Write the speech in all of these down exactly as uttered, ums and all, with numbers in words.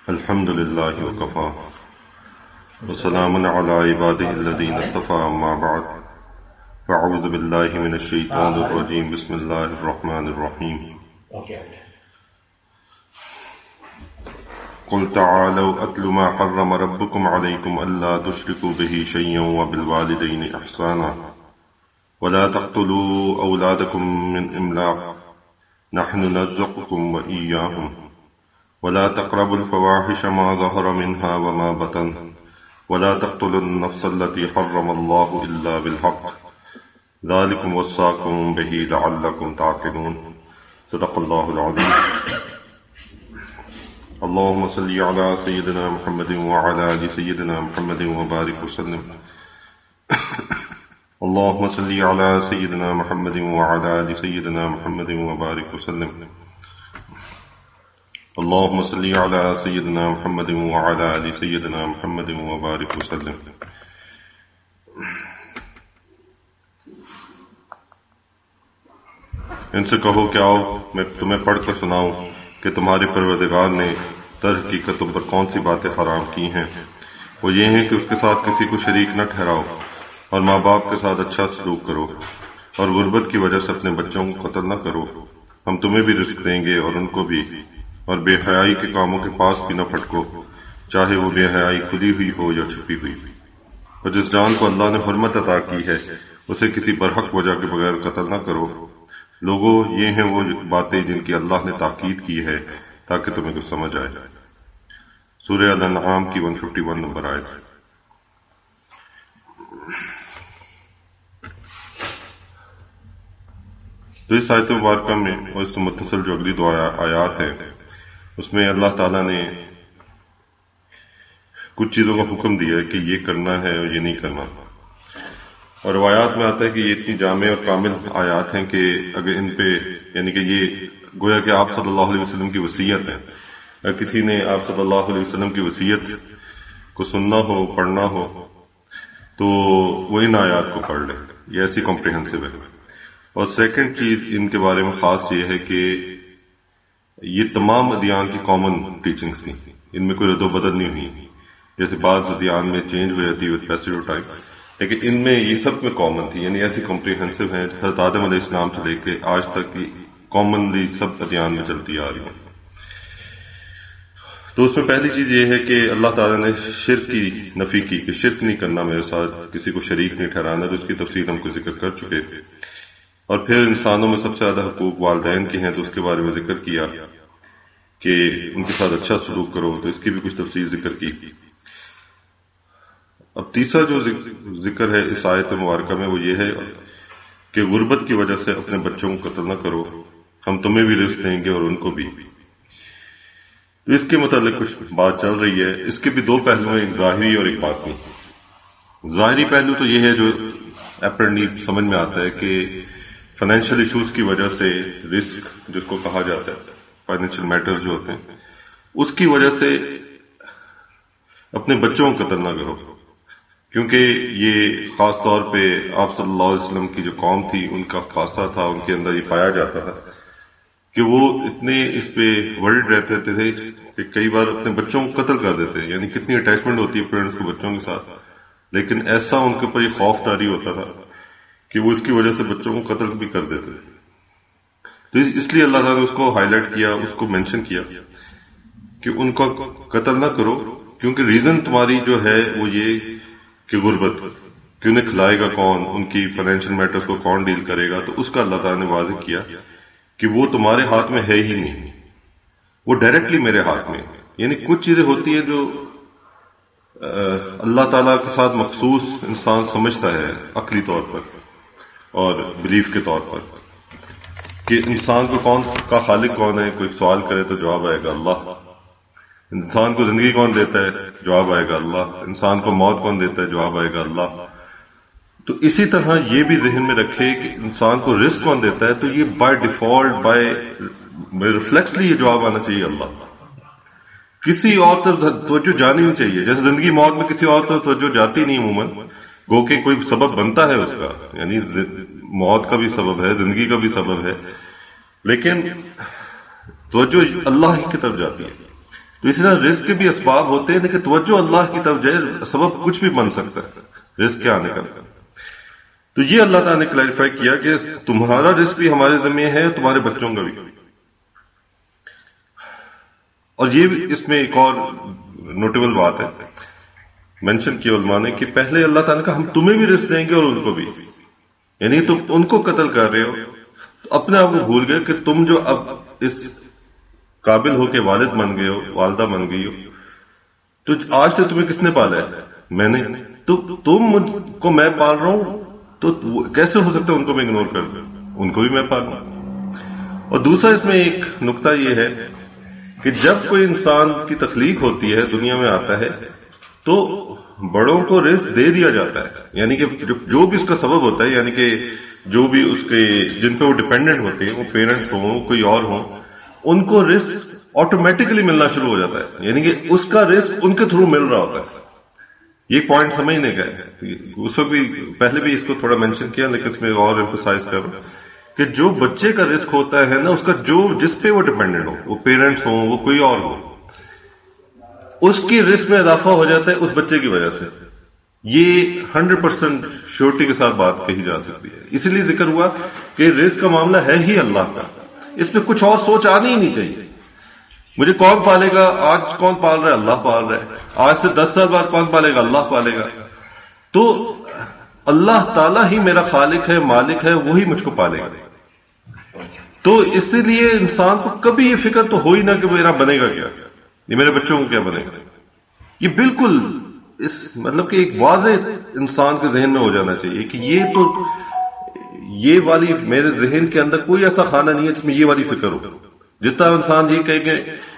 الحمد لله وكفى وسلام على عباده الذين اصطفى أما بعد فأعوذ بالله من الشيطان الرجيم بسم الله الرحمن الرحيم قل تعالوا أتل ما حرم ربكم عليكم ألا تشركوا به شيئا وبالوالدين إحسانا ولا تقتلوا أولادكم من إملاق نحن نرزقكم وإياهم ولا تقربوا الفواحش ما ظهر منها وما بطن ولا تقتلوا النفس التي حرم الله إلا بالحق ذلكم وصاكم به لعلكم تعقلون صدق الله العظيم. اللهم صل على سيدنا محمد وعلى آل سيدنا محمد وبارك وسلم. اللهم صل على سيدنا محمد وعلى آل سيدنا محمد وبارك وسلم. اللهم صل على سيدنا محمد وعلى آل سيدنا محمد وبارك وسلم. ان سے کہو کہ آؤ میں تمہیں پڑھ کر سناؤں کہ تمہارے پروردگار نے در حقیقت تم پر کون سی باتیں حرام کی ہیں. وہ یہ ہیں کہ اس کے ساتھ کسی کو شریک نہ ٹھہراؤ اور ماں باپ کے ساتھ اچھا سلوک کرو اور غربت کی وجہ سے اپنے بچوں کو قتل نہ کرو. ہم تمہیں بھی رزق دیں گے اور ان کو بھی، اور بے حیائی کے کاموں کے پاس بھی نہ پھٹکو، چاہے وہ بے حیائی کھلی ہوئی ہو یا چھپی ہوئی. اور جس جان کو اللہ نے حرمت عطا کی ہے اسے کسی برحق وجہ کے بغیر قتل نہ کرو. لوگوں، یہ ہیں وہ باتیں جن کی اللہ نے تاکید کی ہے تاکہ تمہیں کچھ سمجھ آئے. سورہ الانعام کی ایک سو اکیاون نمبر آیت. تو اس آیت مبارکہ میں اور اس سے متصل جو اگلی دو آیات ہیں اس میں اللہ تعالیٰ نے کچھ چیزوں کا حکم دیا ہے کہ یہ کرنا ہے اور یہ نہیں کرنا. اور روایات میں آتا ہے کہ یہ اتنی جامع اور کامل آیات ہیں کہ اگر ان پہ یعنی کہ یہ گویا کہ آپ صلی اللہ علیہ وسلم کی وصیت ہے. اگر کسی نے آپ صلی اللہ علیہ وسلم کی وصیت کو سننا ہو، پڑھنا ہو، تو وہ ان آیات کو پڑھ لے. یہ ایسی کمپریہنسو ہے. اور سیکنڈ چیز ان کے بارے میں خاص یہ ہے کہ یہ تمام ادیان کی کامن ٹیچنگز تھیں. ان میں کوئی رد و بدل نہیں ہوئی. جیسے بعض ادیان میں چینج ہو جاتی ہے وتھ پیسج آف ٹائم، لیکن ان میں یہ سب میں کامن تھی. یعنی ایسی کمپریہنسو ہیں حضرت آدم علیہ السلام سے لے کے آج تک کی کامنلی سب ادیان میں چلتی آ رہی ہیں. تو اس میں پہلی چیز یہ ہے کہ اللہ تعالیٰ نے شرک کی نفی کی کہ شرک نہیں کرنا میرے ساتھ، کسی کو شریک نہیں ٹھہرانا. تو اس کی تفصیل ہم کو ذکر کر چکے. اور پھر انسانوں میں سب سے زیادہ حقوق والدین کے ہیں تو اس کے بارے میں ذکر کیا کہ ان کے ساتھ اچھا سلوک کرو. تو اس کی بھی کچھ تفصیل ذکر کی. اب تیسرا جو ذکر ہے اس آیت مبارکہ میں وہ یہ ہے کہ غربت کی وجہ سے اپنے بچوں کو قتل نہ کرو، ہم تمہیں بھی رزق دیں گے اور ان کو بھی. تو اس کے متعلق کچھ بات چل رہی ہے. اس کے بھی دو پہلو ہیں، ایک ظاہری اور ایک باطنی. ظاہری پہلو تو یہ ہے جو اپرنٹلی سمجھ میں آتا ہے کہ فائنینشیل ایشوز کی وجہ سے رسک جس کو کہا جاتا ہے، فائنینشیل میٹرز جو ہوتے ہیں، اس کی وجہ سے اپنے بچوں کو قتل نہ کرو. کیونکہ یہ خاص طور پہ آپ صلی اللہ علیہ وسلم کی جو قوم تھی ان کا خاصہ تھا، ان کے اندر یہ پایا جاتا تھا کہ وہ اتنے اس پہ ورڈ رہتے تھے کہ کئی بار اپنے بچوں کو قتل کر دیتے. یعنی کتنی اٹیچمنٹ ہوتی ہے پیرنٹس کو بچوں کے ساتھ، لیکن ایسا ان کے اوپر یہ خوف طاری ہوتا تھا کہ وہ اس کی وجہ سے بچوں کو قتل بھی کر دیتے تھے. تو اس لیے اللہ تعالیٰ نے اس کو ہائی لائٹ کیا، اس کو مینشن کیا کہ ان کو قتل نہ کرو، کیونکہ ریزن تمہاری جو ہے وہ یہ کہ غربت، کہ انہیں کھلائے گا کون، ان کی فائنینشیل میٹرز کو کون ڈیل کرے گا. تو اس کا اللہ تعالیٰ نے واضح کیا کہ وہ تمہارے ہاتھ میں ہے ہی نہیں، وہ ڈائریکٹلی میرے ہاتھ میں. یعنی کچھ چیزیں ہوتی ہیں جو اللہ تعالیٰ کے ساتھ مخصوص انسان سمجھتا ہے عقلی طور پر اور بلیف کے طور پر کہ انسان کو کون کا خالق کون ہے. کوئی سوال کرے تو جواب آئے گا اللہ. انسان کو زندگی کون دیتا ہے، جواب آئے گا اللہ. انسان کو موت کون دیتا ہے، جواب آئے گا اللہ. تو اسی طرح یہ بھی ذہن میں رکھے کہ انسان کو رزق کون دیتا ہے، تو یہ بائی ڈیفالٹ بائی ریفلیکسلی یہ جواب آنا چاہیے اللہ. کسی اور طرف توجہ جانی نہیں چاہیے. جیسے زندگی موت میں کسی اور طرف توجہ جاتی نہیں عموماً، گو کہ کوئی سبب بنتا ہے اس کا، یعنی موت کا بھی سبب ہے، زندگی کا بھی سبب ہے، لیکن توجہ اللہ کی طرف جاتی ہے. تو اسی طرح رزق کے بھی اسباب ہوتے ہیں لیکن توجہ اللہ کی طرف جائے سبب کچھ بھی بن سکتا ہے رزق کے آنے کا. تو یہ اللہ تعالیٰ نے کلیریفائی کیا کہ تمہارا رزق بھی ہمارے ذمہ ہے تمہارے بچوں کا بھی. اور یہ بھی اس میں ایک اور نوٹیبل بات ہے مینشن کی علماء نے کہ پہلے اللہ تعالیٰ نے کہا ہم تمہیں بھی رزق دیں گے اور ان کو بھی, یعنی تم ان کو قتل کر رہے ہو تو اپنے آپ کو بھول گئے کہ تم جو اب اس قابل ہو کے والد بن گئے ہو والدہ بن گئی ہو تو آج تک تمہیں کس نے پالا ہے؟ میں نے. تو تم کو میں پال رہا ہوں تو کیسے ہو سکتا ہے ان کو میں اگنور کر دوں؟ ان کو بھی میں پالوں. اور دوسرا اس میں ایک نقطہ یہ ہے کہ جب کوئی انسان کی تخلیق ہوتی ہے دنیا میں آتا ہے تو بڑوں کو رزق دے دیا جاتا ہے, یعنی کہ جو بھی اس کا سبب ہوتا ہے, یعنی کہ جو بھی اس کے جن پہ وہ ڈیپینڈنٹ ہوتے ہیں وہ پیرنٹس ہوں کوئی اور ہوں ان کو رزق آٹومیٹکلی ملنا شروع ہو جاتا ہے, یعنی کہ اس کا رزق ان کے تھرو مل رہا ہوتا ہے. یہ پوائنٹ سمجھنے کا ہے. اس وقت بھی پہلے بھی اس کو تھوڑا مینشن کیا لیکن اس میں اور ایمفسائز کر رہا ہوں کہ جو بچے کا رزق ہوتا ہے نا اس کا جو جس پہ وہ ڈیپینڈنٹ ہو وہ پیرنٹس ہوں وہ کوئی اور ہو اس کی رزق میں اضافہ ہو جاتا ہے اس بچے کی وجہ سے. یہ ہنڈریڈ پرسینٹ شیورٹی کے ساتھ بات کہی جا سکتی ہے. اسی لیے ذکر ہوا کہ رزق کا معاملہ ہے ہی اللہ کا, اس میں کچھ اور سوچ آنی ہی نہیں چاہیے. مجھے کون پالے گا؟ آج کون پال رہا ہے؟ اللہ پال رہا ہے. آج سے دس سال بعد کون پالے گا؟ اللہ پالے گا. تو اللہ تعالیٰ ہی میرا خالق ہے مالک ہے, وہی مجھ کو پالے گا. تو اسی لیے انسان کو کبھی یہ فکر تو ہو ہی نہ کہ میرا بنے گا کیا, یہ میرے بچوں کو کیا بنے گا. یہ بالکل اس مطلب کہ ایک واضح انسان کے ذہن میں ہو جانا چاہیے کہ یہ تو یہ والی میرے ذہن کے اندر کوئی ایسا خانہ نہیں ہے جس میں یہ والی فکر ہو. جس طرح انسان یہ کہے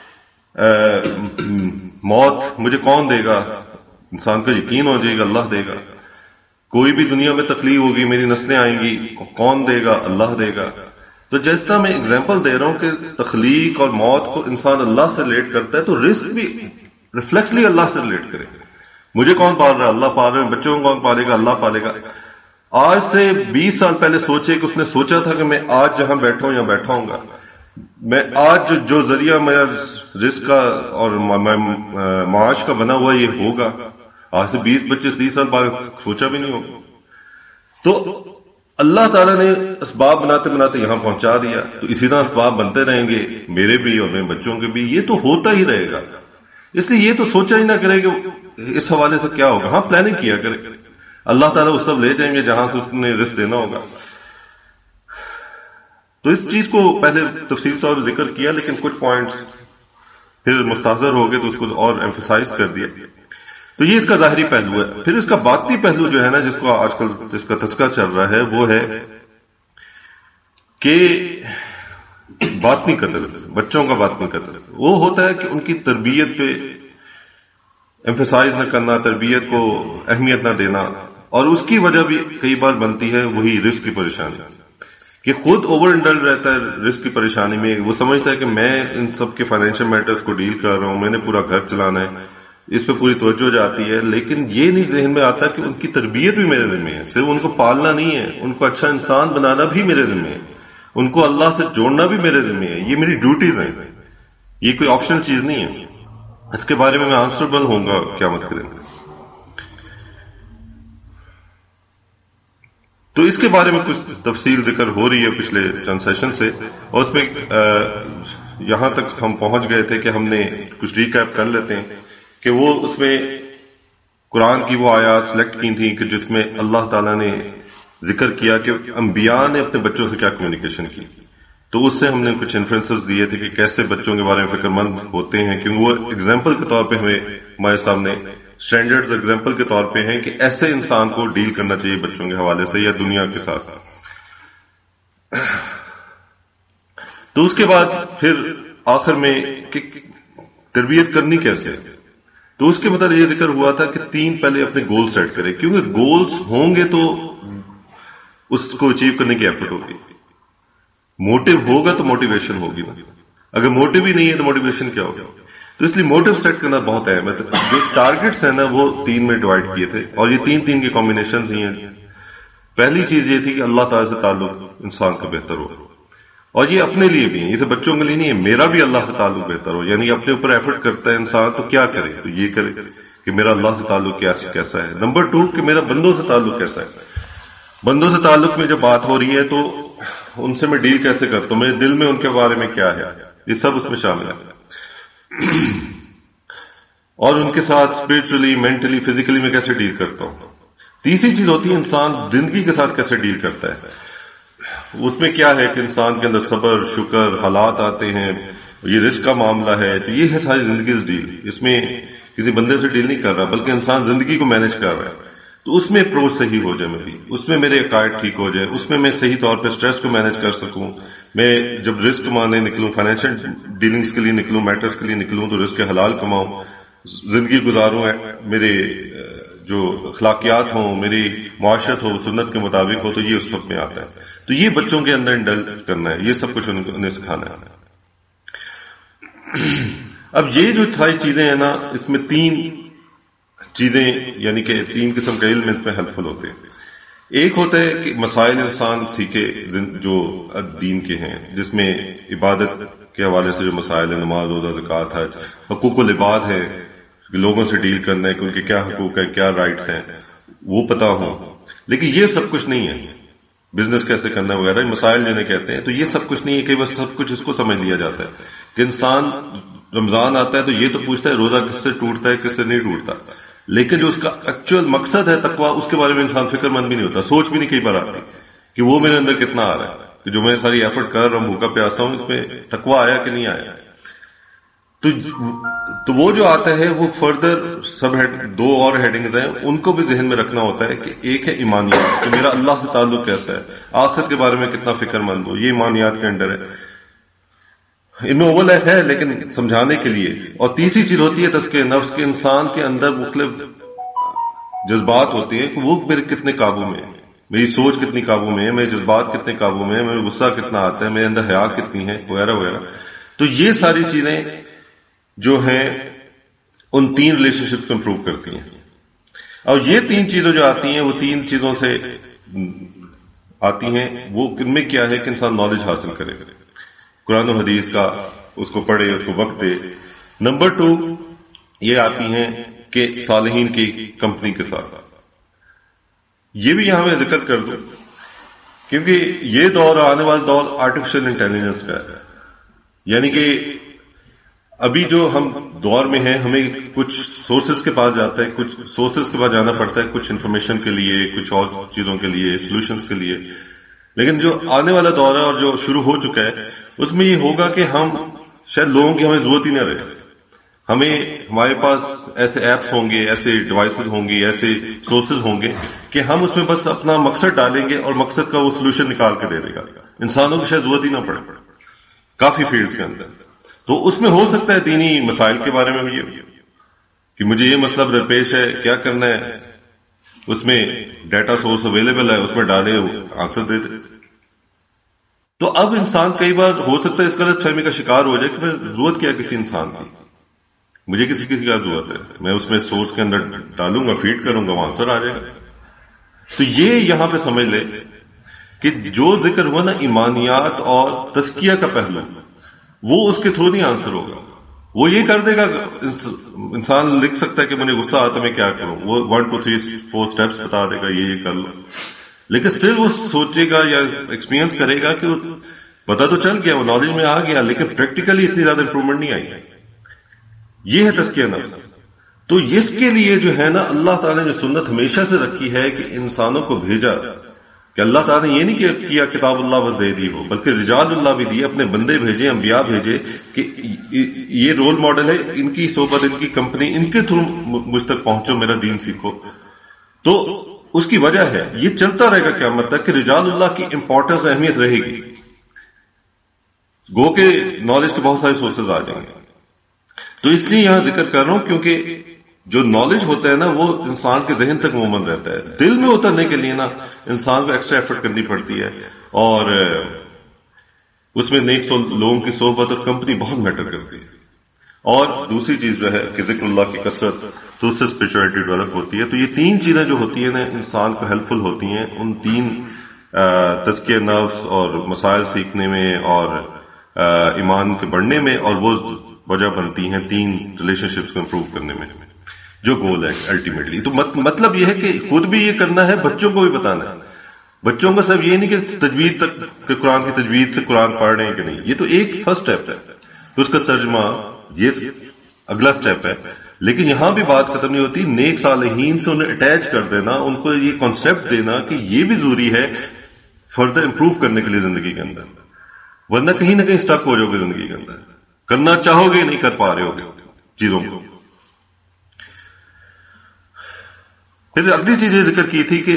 کہ موت مجھے کون دے گا, انسان کا یقین ہو جائے گا اللہ دے گا. کوئی بھی دنیا میں تکلیف ہوگی میری نسلیں آئیں گی کون دے گا؟ اللہ دے گا. تو جس طرح میں اگزامپل دے رہا ہوں کہ تخلیق اور موت کو انسان اللہ سے ریلیٹ کرتا ہے تو رزق بھی ریفلیکسلی اللہ سے ریلیٹ کرے. مجھے کون پال رہا ہے؟ اللہ پال رہا ہے. بچوں کو کون پالے گا؟ اللہ پالے گا. آج سے بیس سال پہلے سوچے کہ اس نے سوچا تھا کہ میں آج جہاں بیٹھا ہوں یا بیٹھا ہوں گا, میں آج جو ذریعہ میرا رزق کا اور معاش کا بنا ہوا یہ ہوگا, آج سے بیس پچیس تیس سال بعد سوچا بھی نہیں ہوگا. تو اللہ تعالیٰ نے اسباب بناتے بناتے یہاں پہنچا دیا. تو اسی طرح اسباب بنتے رہیں گے میرے بھی اور میرے بچوں کے بھی. یہ تو ہوتا ہی رہے گا. اس لیے یہ تو سوچا ہی نہ کرے کہ اس حوالے سے کیا ہوگا. ہاں پلاننگ کیا کرے, اللہ تعالیٰ اس سب لے جائیں گے جہاں سے اس نے رزق دینا ہوگا. تو اس چیز کو پہلے تفصیل طور پر ذکر کیا لیکن کچھ پوائنٹس پھر مستحضر ہو گئے تو اس کو اور ایمفسائز کر دیا. تو یہ اس کا ظاہری پہلو ہے. پھر اس کا باطنی پہلو جو ہے نا جس کو آج کل جس کا تذکرہ چل رہا ہے وہ ہے کہ باطنی قتل, بچوں کا باطنی قتل. وہ ہوتا ہے کہ ان کی تربیت پہ ایمفسائز نہ کرنا, تربیت کو اہمیت نہ دینا, اور اس کی وجہ بھی کئی بار بنتی ہے وہی رزق کی پریشانی کہ خود اوور انڈلڈ رہتا ہے رزق کی پریشانی میں. وہ سمجھتا ہے کہ میں ان سب کے فائنینشیل میٹرز کو ڈیل کر رہا ہوں, میں نے پورا گھر چلانا ہے, اس پہ پوری توجہ جاتی ہے. لیکن یہ نہیں ذہن میں آتا کہ ان کی تربیت بھی میرے ذمہ ہے. صرف ان کو پالنا نہیں ہے, ان کو اچھا انسان بنانا بھی میرے ذمہ ہے, ان کو اللہ سے جوڑنا بھی میرے ذمہ ہے. یہ میری ڈیوٹیز ہیں, یہ کوئی آپشنل چیز نہیں ہے. اس کے بارے میں میں آنسربل ہوں گا قیامت کے دن. تو اس کے بارے میں کچھ تفصیل ذکر ہو رہی ہے پچھلے چند سیشن سے, اور اس میں یہاں تک ہم پہنچ گئے تھے کہ ہم نے کچھ ریکیپ کر لیتے ہیں کہ وہ اس میں قرآن کی وہ آیات سلیکٹ کی تھیں کہ جس میں اللہ تعالیٰ نے ذکر کیا کہ انبیاء نے اپنے بچوں سے کیا کمیونیکیشن کی. تو اس سے ہم نے کچھ انفرنسز دیے تھے کہ کیسے بچوں کے بارے میں فکر مند ہوتے ہیں, کیونکہ وہ ایگزامپل کے طور پہ ہمیں ہمارے سامنے اسٹینڈرڈز ایگزامپل کے طور پہ ہیں کہ ایسے انسان کو ڈیل کرنا چاہیے بچوں کے حوالے سے یا دنیا کے ساتھ. تو اس کے بعد پھر آخر میں کہ تربیت کرنی کیسے, تو اس کے مطلب یہ ذکر ہوا تھا کہ تین پہلے اپنے گول سیٹ کریں, کیونکہ گولز ہوں گے تو اس کو اچیو کرنے کی ایفرٹ ہوگی. موٹو ہوگا تو موٹیویشن ہوگی نا, اگر موٹو ہی نہیں ہے تو موٹیویشن کیا ہوگا. تو اس لیے موٹو سیٹ کرنا بہت اہم ہے. جو ٹارگٹس ہیں نا وہ تین میں ڈیوائڈ کیے تھے, اور یہ تین تین کی کمبینیشنز ہی ہیں. پہلی چیز یہ تھی کہ اللہ تعالیٰ سے تعلق انسان کا بہتر ہو. اور یہ اپنے لیے بھی ہے، اسے بچوں کے لیے نہیں ہے، میرا بھی اللہ سے تعلق بہتر ہو، یعنی اپنے اوپر ایفرٹ کرتا ہے انسان تو کیا کرے، تو یہ کرے کہ میرا اللہ سے تعلق کیسا ہے۔ نمبر ٹو کہ میرا بندوں سے تعلق کیسا ہے۔ بندوں سے تعلق میں جب بات ہو رہی ہے تو ان سے میں ڈیل کیسے کرتا ہوں، میرے دل میں ان کے بارے میں کیا ہے، یہ سب اس میں شامل ہے، اور ان کے ساتھ اسپرچولی، مینٹلی، فزیکلی میں کیسے ڈیل کرتا ہوں۔ تیسری چیز ہوتی ہے انسان زندگی کے ساتھ کیسے ڈیل کرتا ہے۔ اس میں کیا ہے کہ انسان کے اندر صبر، شکر، حالات آتے ہیں، یہ رزق کا معاملہ ہے، تو یہ ہے ساری زندگی سے ڈیل۔ اس میں کسی بندے سے ڈیل نہیں کر رہا بلکہ انسان زندگی کو مینج کر رہا ہے، تو اس میں اپروچ صحیح ہو جائے میری، اس میں میرے عقائد ٹھیک ہو جائے، اس میں میں صحیح طور پہ سٹریس کو مینج کر سکوں، میں جب رزق کمانے نکلوں، فائنینشیل ڈیلنگز کے لیے نکلوں، میٹرز کے لیے نکلوں تو رزق حلال کماؤں، زندگی گزاروں، میرے جو اخلاقیات ہوں، میری معاشرت ہو سنت کے مطابق ہو، تو یہ اس وقت میں آتا ہے۔ تو یہ بچوں کے اندر انڈل کرنا ہے، یہ سب کچھ انہیں سکھانا ہے۔ اب یہ جو ساری چیزیں ہیں نا، اس میں تین چیزیں یعنی کہ تین قسم کے علم اس میں ہیلپ فل ہوتے ہیں۔ ایک ہوتا ہے کہ مسائل انسان سیکھے جو دین کے ہیں، جس میں عبادت کے حوالے سے جو مسائل ہیں، نماز، روزہ، زکوٰۃ، حج، حقوق العباد ہے، لوگوں سے ڈیل کرنا ہے کہ ان کے کیا حقوق ہیں، کیا رائٹس ہیں، وہ پتا ہو۔ لیکن یہ سب کچھ نہیں ہے، بزنس کیسے کرنا وغیرہ مسائل جنہیں کہتے ہیں، تو یہ سب کچھ نہیں ہے کہ بس سب کچھ اس کو سمجھ لیا جاتا ہے کہ انسان رمضان آتا ہے تو یہ تو پوچھتا ہے روزہ کس سے ٹوٹتا ہے، کس سے نہیں ٹوٹتا، لیکن جو اس کا ایکچوئل مقصد ہے تقویٰ، اس کے بارے میں انسان فکر مند بھی نہیں ہوتا، سوچ بھی نہیں کئی بار آتی کہ وہ میرے اندر کتنا آ رہا ہے، کہ جو میں ساری ایفرٹ کر رہا ہوں، بھوکا پیاسا ہوں، اس میں تقویٰ آیا کہ نہیں آیا۔ تو تو وہ جو آتا ہے وہ فردر سب ہیڈ دو اور ہیڈنگز ہیں، ان کو بھی ذہن میں رکھنا ہوتا ہے کہ ایک ہے ایمانیات، کہ میرا اللہ سے تعلق کیسا ہے، آخرت کے بارے میں کتنا فکر مند ہو، یہ ایمانیات کے انڈر ہے، ان میں اوول ہے لیکن سمجھانے کے لیے۔ اور تیسری چیز ہوتی ہے تزکیہ نفس، کے انسان کے اندر مختلف جذبات ہوتے ہیں کہ وہ میرے کتنے قابو میں ہے، میری سوچ کتنی قابو میں ہے، میرے جذبات کتنے قابو میں ہے، میرے غصہ کتنا آتا ہے، میرے اندر حیا کتنی ہے، وغیرہ وغیرہ۔ تو یہ ساری چیزیں جو ہیں ان تین ریلیشن شپ کو امپروو کرتی ہیں، اور یہ تین چیزیں جو آتی ہیں وہ تین چیزوں سے آتی ہیں۔ وہ ان میں کیا ہے کہ انسان نالج حاصل کرے، قرآن و حدیث کا اس کو پڑھے، اس کو وقت دے۔ نمبر ٹو یہ آتی ہیں کہ صالحین کی کمپنی کے ساتھ، یہ بھی یہاں میں ذکر کر دوں کیونکہ یہ دور آنے والا دور آرٹیفیشل انٹیلیجنس کا ہے، یعنی کہ ابھی جو ہم دور میں ہیں ہمیں کچھ سورسز کے پاس جاتا ہے، کچھ سورسز کے پاس جانا پڑتا ہے، کچھ انفارمیشن کے لیے، کچھ اور چیزوں کے لیے، سولوشنز کے لیے، لیکن جو آنے والا دور ہے اور جو شروع ہو چکا ہے اس میں یہ ہوگا کہ ہم شاید لوگوں کی ہمیں ضرورت ہی نہ رہے، ہمیں ہمارے پاس ایسے ایپس ہوں گے، ایسے ڈیوائسز ہوں گی، ایسے سورسز ہوں گے کہ ہم اس میں بس اپنا مقصد ڈالیں گے اور مقصد کا وہ سولوشن نکال کے دے دے گا، انسانوں کی شاید ضرورت ہی نہ پڑے کافی فیلڈز کے اندر۔ تو اس میں ہو سکتا ہے دینی مسائل کے بارے میں بھی یہ کہ مجھے یہ مسئلہ درپیش ہے، کیا کرنا ہے، اس میں ڈیٹا سورس اویلیبل ہے، اس میں ڈالے آنسر دے دے۔ تو اب انسان کئی بار ہو سکتا ہے اس غلط فہمی کا شکار ہو جائے کہ میں ضرورت کیا کسی انسان کی، مجھے کسی کسی کا ضرورت ہے، میں اس میں سورس کے اندر ڈالوں گا، فیڈ کروں گا، وہ آنسر آ جائے گا۔ تو یہ یہاں پہ سمجھ لے کہ جو ذکر ہوا نا ایمانیات اور تزکیہ کا پہلو، وہ اس کے تھرو نہیں آنسر ہوگا، وہ یہ کر دے گا، انسان لکھ سکتا ہے کہ مجھے غصہ آتا میں کیا کروں، وہ one two three four steps بتا دے گا، یہ یہ کر لو، لیکن اسٹل وہ سوچے گا یا ایکسپیرینس کرے گا کہ پتا تو چل گیا، وہ نالج میں آ گیا، لیکن پریکٹیکلی اتنی زیادہ امپروومنٹ نہیں آئی۔ یہ ہے تزکیہ نفس۔ تو اس کے لیے جو ہے نا اللہ تعالیٰ نے جو سنت ہمیشہ سے رکھی ہے کہ انسانوں کو بھیجا، کہ اللہ تعالیٰ نے یہ نہیں کیا کتاب اللہ بس دے دی وہ، بلکہ رجال اللہ بھی دیے، اپنے بندے بھیجے، انبیاء بھیجے کہ یہ رول ماڈل ہے، ان کی صحبت، ان کی کمپنی، ان کے تھرو مجھ تک پہنچو، میرا دین سیکھو۔ تو اس کی وجہ ہے یہ چلتا رہے گا قیامت تک کہ رجال اللہ کی امپورٹنس، اہمیت رہے گی، گو کہ نالج کے بہت سارے سورسز آ جائیں گے۔ تو اس لیے یہاں ذکر کر رہا ہوں کیونکہ جو نالج ہوتا ہے نا وہ انسان کے ذہن تک مومن رہتا ہے، دل میں اترنے کے لیے نا انسان کو ایکسٹرا ایفرٹ کرنی پڑتی ہے، اور اس میں نیک لوگوں کی صحبت اور کمپنی بہت میٹر کرتی ہے۔ اور دوسری چیز جو ہے کہ ذکر اللہ کی کثرت، تو اس سے اسپرچولیٹی ڈیولپ ہوتی ہے۔ تو یہ تین چیزیں جو ہوتی ہیں نا انسان کو ہیلپ فل ہوتی ہیں، ان تین تزکیہ نفس اور مسائل سیکھنے میں اور ایمان کے بڑھنے میں، اور وہ وجہ بنتی ہیں تین ریلیشن شپس کو امپروو کرنے میں، جو گول ہے الٹیمیٹلی. تو مطلب یہ ہے کہ خود بھی یہ کرنا ہے، بچوں کو بھی بتانا ہے. بچوں کا صرف یہ نہیں کہ تجوید تک کہ قرآن کی تجوید سے قرآن پڑھ رہے ہیں کہ نہیں، یہ تو ایک فرسٹ اسٹیپ ہے، اس کا ترجمہ یہ اگلا اسٹیپ ہے. لیکن یہاں بھی بات ختم نہیں ہوتی. نیک صالحین سے انہیں اٹیچ کر دینا، ان کو یہ کانسیپٹ دینا کہ یہ بھی ضروری ہے فردر امپروو کرنے کے لیے زندگی کے اندر، ورنہ کہیں نہ کہیں اسٹک ہو جاؤ گے زندگی کے اندر، کرنا چاہو گے نہیں کر پا رہے ہوگے چیزوں کو. پھر اگلی چیز یہ ذکر کی تھی کہ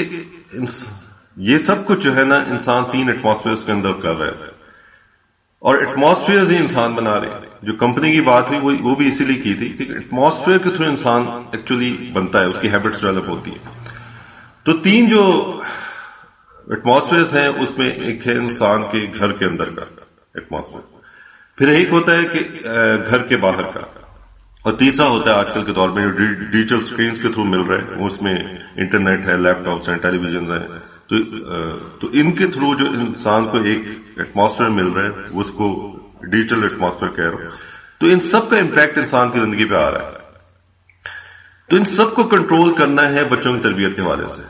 یہ سب کچھ جو ہے نا انسان تین ایٹماسفیئرز کے اندر کر رہا ہے، اور ایٹماسفیئرز ہی انسان بنا رہے ہیں. جو کمپنی کی بات ہوئی وہ بھی اسی لیے کی تھی کہ ایٹماسفیئر کے تھرو انسان ایکچولی بنتا ہے، اس کی ہیبٹس ڈیولپ ہوتی ہیں. تو تین جو ایٹماسفیئرز ہیں اس میں ایک ہے انسان کے گھر کے اندر کا ایٹماسفیئر، پھر ایک ہوتا ہے کہ گھر کے باہر کا، اور تیسرا ہوتا ہے آج کل کے دور میں جو ڈیجیٹل اسکرینز کے تھرو مل رہا ہے، اس میں انٹرنیٹ ہے، لیپ ٹاپس ہیں، ٹیلی ویژنز ہیں. تو تو ان کے تھرو جو انسان کو ایک ایٹماسفیئر مل رہا ہے اس کو ڈیجیٹل ایٹماسفیئر کہہ رہا ہوں. تو ان سب کا امپیکٹ انسان کی زندگی پہ آ رہا ہے. تو ان سب کو کنٹرول کرنا ہے بچوں کی تربیت کے حوالے سے.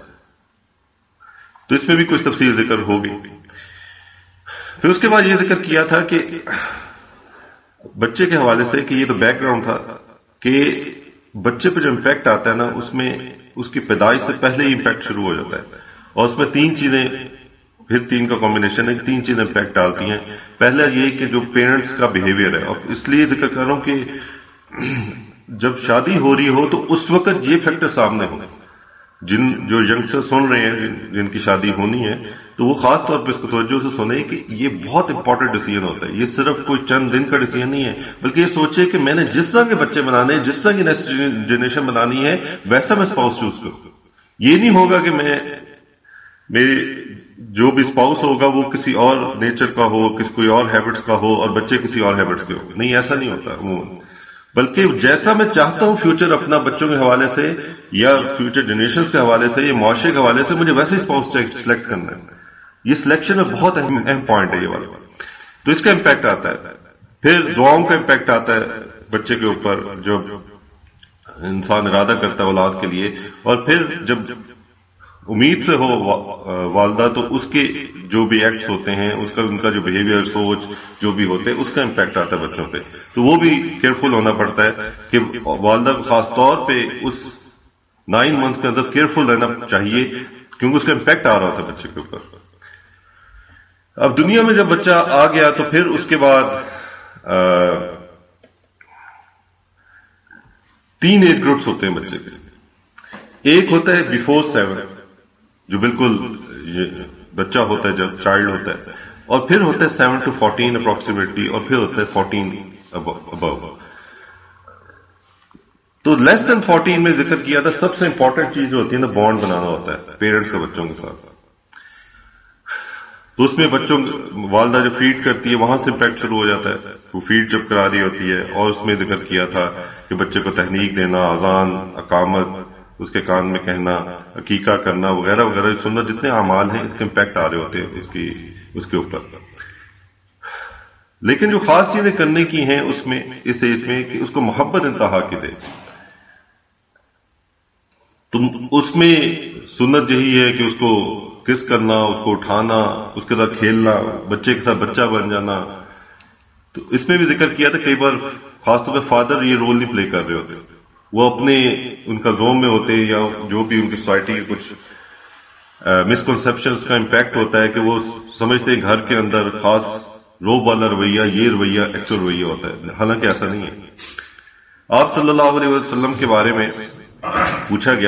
تو اس میں بھی کچھ تفصیل ذکر ہوگی. پھر اس کے بعد یہ ذکر کیا تھا کہ بچے کے حوالے سے کہ یہ تو بیک گراؤنڈ تھا کہ بچے پہ جو امپیکٹ آتا ہے نا اس میں اس کی پیدائش سے پہلے ہی امپیکٹ شروع ہو جاتا ہے، اور اس میں تین چیزیں، پھر تین کا کمبینیشن ہے، تین چیزیں امپیکٹ ڈالتی ہیں. پہلا یہ کہ جو پیرنٹس کا بیہیویئر ہے، اور اس لیے ذکر کر رہا ہوں کہ جب شادی ہو رہی ہو تو اس وقت یہ فیکٹر سامنے ہو. جن جو ینگسٹر سن رہے ہیں جن کی شادی ہونی ہے تو وہ خاص طور پہ اس کو توجہ سے سنیں کہ یہ بہت امپورٹنٹ ڈیسیژن ہوتا ہے. یہ صرف کوئی چند دن کا ڈیسیژن نہیں ہے، بلکہ یہ سوچے کہ میں نے جس طرح کے بچے بنانے ہیں، جس طرح کی نیکسٹ جنریشن بنانی ہے، ویسا میں اسپاؤس چوز کروں. یہ نہیں ہوگا کہ میں میری جو بھی اسپاؤس ہوگا وہ کسی اور نیچر کا ہو، کسی کوئی اور ہیبٹس کا ہو، اور بچے کسی اور ہیبٹس کے ہو. نہیں، ایسا نہیں ہوتا عموماً. بلکہ جیسا میں چاہتا ہوں فیوچر اپنا بچوں کے حوالے سے یا فیوچر جنریشنز کے حوالے سے یا معاشرے کے حوالے سے، مجھے ویسے ہی اسپاؤس سلیکٹ کرنا ہے. یہ سلیکشن میں بہت اہم اہم پوائنٹ ہے یہ والا. تو اس کا امپیکٹ آتا ہے. پھر دعاؤں کا امپیکٹ آتا ہے بچے کے اوپر جو انسان ارادہ کرتا ہے اولاد کے لیے، اور پھر جب امید سے ہو والدہ تو اس کے جو بھی ایکٹس ہوتے ہیں، اس کا ان کا جو بیہیویئر، سوچ جو بھی ہوتے ہیں، اس کا امپیکٹ آتا ہے بچوں پہ. تو وہ بھی کیئرفل ہونا پڑتا ہے کہ والدہ کو خاص طور پہ اس نائن منتھ کے اندر کیئرفل رہنا چاہیے، کیونکہ اس کا امپیکٹ آ رہا ہوتا ہے بچے کے اوپر. اب دنیا میں جب بچہ آ گیا تو پھر اس کے بعد تین ایج گروپس ہوتے ہیں بچے کے. ایک ہوتا ہے بیفور سیون، جو بالکل بچہ ہوتا ہے جب چائلڈ ہوتا ہے، اور پھر ہوتا ہے سیون ٹو فورٹین اپروکسیمیٹلی، اور پھر ہوتا ہے فورٹین ابو. تو لیس دین فورٹین میں ذکر کیا تھا سب سے امپورٹنٹ چیز جو ہوتی ہے نا، بانڈ بنانا ہوتا ہے پیرنٹس کا بچوں کے ساتھ. تو اس میں بچوں والدہ جو فیڈ کرتی ہے وہاں سے امپیکٹ شروع ہو جاتا ہے. وہ فیڈ جب کرا رہی ہوتی ہے، اور اس میں ذکر کیا تھا کہ بچے کو تحنیک دینا، اذان، اقامت اس کے کان میں کہنا، عقیقہ کرنا وغیرہ وغیرہ سننا، جتنے اعمال ہیں اس کے امپیکٹ آ رہے ہوتے ہیں اس کی اس کے اوپر. لیکن جو خاص چیزیں کرنے کی ہیں اس میں اس ایج میں کہ اس کو محبت انتہا کی دے. تم اس میں سنت یہی ہے کہ اس کو کس کرنا، اس کو اٹھانا، اس کے ساتھ کھیلنا، بچے کے ساتھ بچہ بن جانا. تو اس میں بھی ذکر کیا تھا کئی بار خاص طور پہ فادر یہ رول نہیں پلے کر رہے ہوتے، وہ اپنے ان کا زوم میں ہوتے ہیں، یا جو بھی ان کی سوسائٹی کے کچھ مسکنسپشنز کا امپیکٹ ہوتا ہے کہ وہ سمجھتے ہیں گھر کے اندر خاص روب والا رویہ، یہ رویہ ایکچوئل رویہ ہوتا ہے. حالانکہ ایسا نہیں ہے. آپ صلی اللہ علیہ وسلم کے بارے میں پوچھا گیا،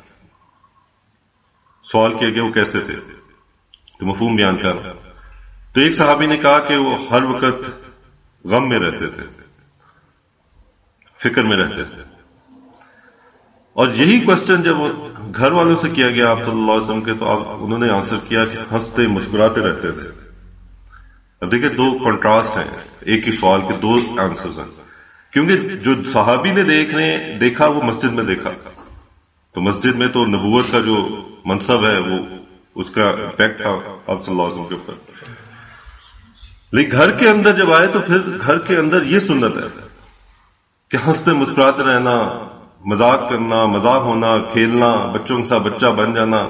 سوال کیا گیا وہ کیسے تھے، تو مفہوم بیان کر. تو ایک صحابی نے کہا کہ وہ ہر وقت غم میں رہتے تھے، فکر میں رہتے تھے. اور یہی کوشچن جب گھر والوں سے کیا گیا آپ صلی اللہ علیہ وسلم کے، تو آپ انہوں نے آنسر کیا کہ ہنستے مسکراتے رہتے تھے. اب دیکھیں دو کنٹراسٹ ہیں ایک ہی سوال کے، دو آنسرز ہیں. کیونکہ جو صحابی نے دیکھنے دیکھا وہ مسجد میں دیکھا، تو مسجد میں تو نبوت کا جو منصب ہے وہ اس کا امپیکٹ تھا آپ صلی اللہ علیہ وسلم کے اوپر. لیکن گھر کے اندر جب آئے تو پھر گھر کے اندر یہ سنت ہے کہ ہنستے مسکراتے رہنا، مذاق کرنا، مذاق ہونا، کھیلنا، بچوں کے ساتھ بچہ بن جانا،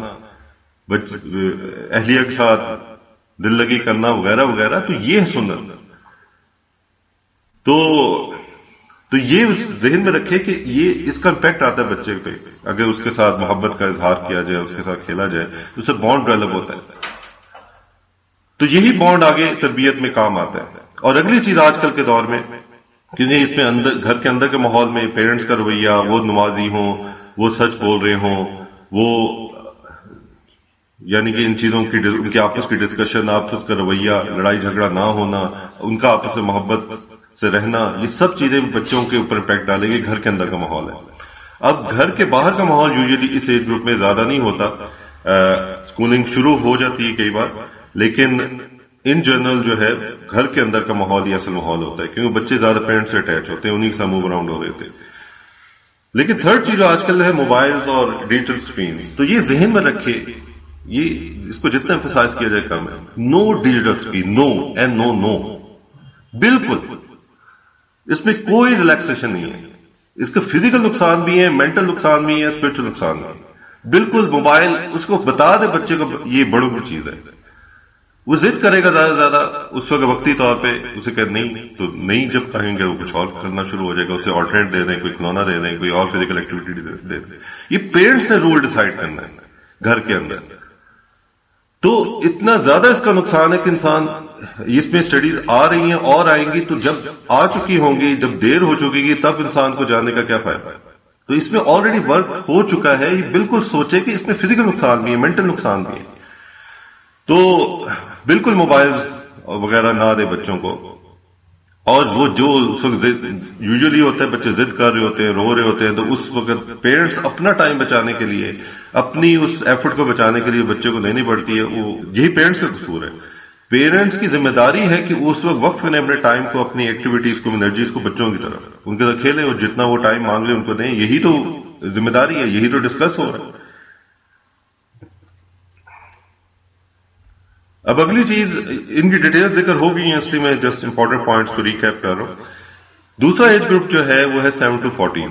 اہلیہ کے ساتھ دل لگی کرنا وغیرہ وغیرہ. تو یہ ہے سنت. تو تو یہ ذہن میں رکھے کہ یہ اس کا امپیکٹ آتا ہے بچے پہ. اگر اس کے ساتھ محبت کا اظہار کیا جائے، اس کے ساتھ کھیلا جائے تو اسے بانڈ ڈیولپ ہوتا ہے. تو یہی بانڈ آگے تربیت میں کام آتا ہے. اور اگلی چیز آج کل کے دور میں، کیونکہ اس میں اندر گھر کے اندر کے ماحول میں پیرنٹس کا رویہ، وہ نمازی ہوں، وہ سچ بول رہے ہوں، وہ یعنی کہ ان چیزوں کی ان کے آپس کی ڈسکشن، آپس کا رویہ، لڑائی جھگڑا نہ ہونا، ان کا آپس میں محبت سے رہنا، یہ سب چیزیں بچوں کے اوپر امپیکٹ ڈالیں گے. گھر کے اندر کا ماحول ہے. اب گھر کے باہر کا ماحول یوزلی اس ایج گروپ میں زیادہ نہیں ہوتا. اسکولنگ شروع ہو جاتی ہے کئی بار، لیکن ان جنرل جو ہے گھر کے اندر کا ماحول ہی اصل ماحول ہوتا ہے، کیونکہ بچے زیادہ پیرنٹس سے اٹیچ ہوتے ہیں، انہیں کے ساتھ موو اراؤنڈ ہو رہے تھے. لیکن تھرڈ چیز جو آج کل ہے موبائلز اور ڈیجیٹل اسکرینز. تو یہ ذہن میں رکھے، یہ اس کو جتنا ایمفسائز کیا جائے کم ہے. No digital screen, no and no no, بالکل. اس میں کوئی ریلیکسیشن نہیں ہے. اس کا فزیکل نقصان بھی ہے، مینٹل نقصان بھی ہے، اسپرچل نقصان بھی ہے. بالکل موبائل اس کو بتا دے بچے کو یہ بڑوں کی چیز ہے، وہ ضد کرے گا زیادہ سے زیادہ اس وقت وقتی طور پہ. اسے کہ نہیں تو نہیں، جب کہیں گے وہ کچھ اور کرنا شروع ہو جائے گا. اسے آلٹرنیٹ دے دیں، کوئی کھلونا دے دیں، کوئی اور فزیکل ایکٹیویٹی دے دیں. یہ پیرنٹس نے رول ڈیسائیڈ کرنا ہے گھر کے اندر. تو اتنا زیادہ اس کا نقصان ہے کہ انسان، اس میں اسٹڈیز آ رہی ہیں اور آئیں گی، تو جب آ چکی ہوں گی، جب دیر ہو چکے گی، تب انسان کو جاننے کا کیا فائدہ ہے. تو اس میں آلریڈی ورک ہو چکا ہے. یہ بالکل سوچے کہ اس میں فزیکل نقصان بھی ہے، مینٹل نقصان بھی ہے. تو بالکل موبائلز وغیرہ نہ دے بچوں کو. اور وہ جو اس وقت یوزلی ہوتا ہے، بچے ضد کر رہے ہوتے ہیں، رو رہے ہوتے ہیں، تو اس وقت پیرنٹس اپنا ٹائم بچانے کے لیے، اپنی اس ایفرٹ کو بچانے کے لیے بچے کو دینی پڑتی ہے. وہ یہی پیرنٹس کا قصور ہے. پیرنٹس کی ذمہ داری ہے کہ وہ اس وقت وقت کریں اپنے ٹائم کو، اپنی ایکٹیویٹیز کو، انرجیز کو بچوں کی طرف، ان کے ساتھ کھیلیں اور جتنا وہ ٹائم مانگ لیں ان کو دیں. یہی تو ذمہ داری ہے، یہی تو ڈسکس ہو رہا ہے. اب اگلی چیز، ان کی ڈیٹیل ذکر ہو گئی ہیں، اس لیے میں جسٹ امپورٹنٹ پوائنٹس کو ریکیپ کر رہا ہوں. دوسرا ایج گروپ جو ہے وہ ہے سیون ٹو فورٹین.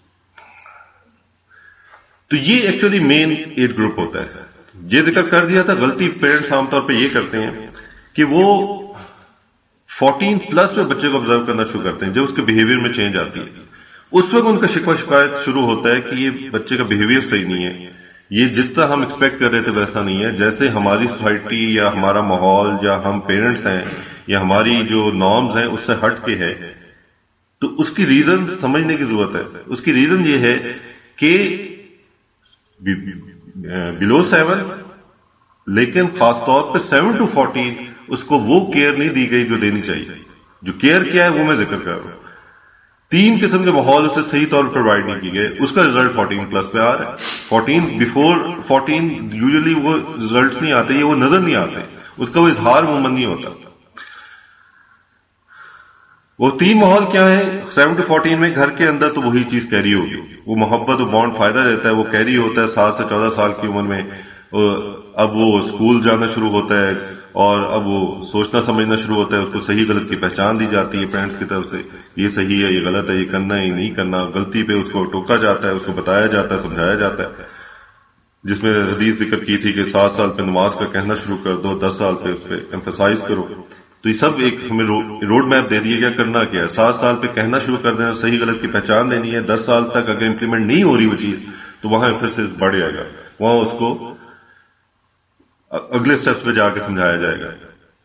تو یہ ایکچولی مین ایج گروپ ہوتا ہے. یہ ذکر کر دیا تھا، غلطی پیرنٹس عام طور پہ یہ کرتے ہیں کہ وہ فورٹین پلس پہ بچے کو آبزرو کرنا شروع کرتے ہیں. جب اس کے بہیویئر میں چینج آتی ہے، اس وقت ان کا شکوہ شکایت شروع ہوتا ہے کہ یہ بچے کا بہیویئر صحیح نہیں ہے، یہ جس طرح ہم ایکسپیکٹ کر رہے تھے ویسا نہیں ہے، جیسے ہماری سوسائٹی یا ہمارا ماحول یا ہم پیرنٹس ہیں یا ہماری جو نارمز ہیں اس سے ہٹ کے ہے. تو اس کی ریزن سمجھنے کی ضرورت ہے. اس کی ریزن یہ ہے کہ بلو سیون، لیکن خاص طور پہ سیون ٹو فورٹین اس کو وہ کیئر نہیں دی گئی جو دینی چاہیے. جو کیئر کیا ہے وہ میں ذکر کر رہا ہوں. تین قسم کے ماحول اسے صحیح طور پر پرووائڈ نہیں کی گئے. اس کا ریزلٹ فورٹین پلس پہ آ رہا ہے. فورٹین بفور فورٹین یوزلی وہ ریزلٹس نہیں آتے، یہ وہ نظر نہیں آتے، اس کا وہ اظہار عموماً نہیں ہوتا. وہ تین ماحول کیا ہیں سیون ٹو فورٹین میں گھر کے اندر؟ تو وہی چیز کیری ہوگی. وہ محبت و بانڈ فائدہ دیتا ہے، وہ کیری ہوتا ہے سات سے چودہ سال کی عمر میں. اب وہ اسکول جانا شروع ہوتا ہے اور اب وہ سوچنا سمجھنا شروع ہوتا ہے. اس کو صحیح غلط کی پہچان دی جاتی ہے پیرنٹس کی طرف سے، یہ صحیح ہے، یہ غلط ہے، یہ کرنا ہے، یہ نہیں کرنا. غلطی پہ اس کو ٹوکا جاتا ہے، اس کو بتایا جاتا ہے، سمجھایا جاتا ہے. جس میں حدیث ذکر کی تھی کہ سات سال پہ نماز کا کہنا شروع کر دو، دس سال پہ اس پہ ایمفسائز کرو. تو یہ سب ایک ہمیں روڈ میپ دے دیا گیا کرنا کیا ہے. سات سال پہ کہنا شروع کر دینا، صحیح غلط کی پہچان دینی ہے. دس سال تک اگر امپلیمنٹ نہیں ہو رہی وہ چیز تو وہاں ایمفسس بڑھ جائے گا، وہاں اس کو اگلے سٹیپس پہ جا کے سمجھایا جائے گا.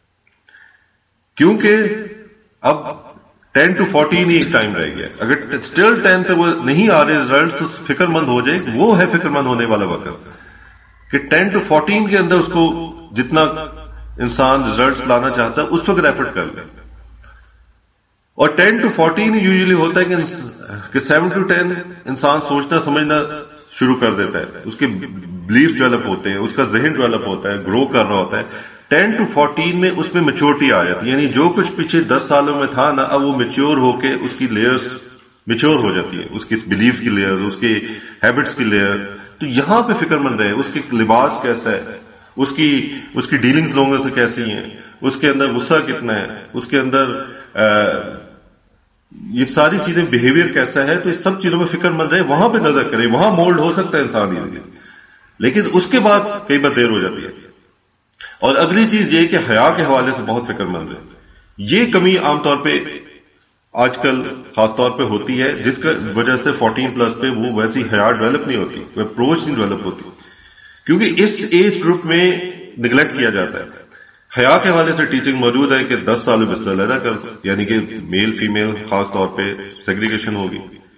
کیونکہ اب ٹین ٹو فورٹین ہی ایک ٹائم رہ گیا. اگر اسٹل ٹین پہ وہ نہیں آ رہے ریزلٹس تو فکر مند ہو جائے. وہ ہے فکر مند ہونے والا وقت کہ ٹین ٹو فورٹین کے اندر اس کو جتنا انسان ریزلٹس لانا چاہتا ہے اس وقت ایفرٹ کر لیں. اور ٹین ٹو فورٹین یوزلی ہوتا ہے کہ سیون ٹو ٹین انسان سوچنا سمجھنا شروع کر دیتا ہے، اس کے بلیف ڈیولپ ہوتے ہیں، اس کا ذہن ڈیولپ ہوتا ہے، گرو کر رہا ہوتا ہے. ٹین ٹو فورٹین میں اس میں میچورٹی آ جاتی ہے، یعنی جو کچھ پیچھے دس سالوں میں تھا نا، اب وہ میچور ہو کے اس کی لیئرز میچور ہو جاتی ہے، اس کی بلیف کی لیئر، اس کے ہیبٹس کی لیئر. تو یہاں پہ فکر مند رہے اس کے لباس کیسا ہے، اس کی اس کی ڈیلنگز لوگوں سے کیسی ہیں، اس کے اندر غصہ کتنا ہے، اس کے اندر آ, یہ ساری چیزیں بیہیویئر کیسا ہے، تو اس سب چیزوں میں فکر مند رہے، وہاں پہ نظر کرے، وہاں مولڈ ہو سکتا ہے انسان یہ، لیکن اس کے بعد کئی بار دیر ہو جاتی ہے۔ اور اگلی چیز یہ کہ حیا کے حوالے سے بہت فکر مند رہے، یہ کمی عام طور پہ آج کل خاص طور پہ ہوتی ہے، جس کی وجہ سے فورٹین پلس پہ وہ ویسی حیا ڈیولپ نہیں ہوتی، وہ اپروچ نہیں ڈیولپ ہوتی، کیونکہ اس ایج گروپ میں نگلیکٹ کیا جاتا ہے۔ حیا کے حوالے سے ٹیچنگ موجود ہے کہ دس سال بستر علیحدہ کر، یعنی کہ میل فیمیل خاص طور پہ سیگریگیشن ہوگی،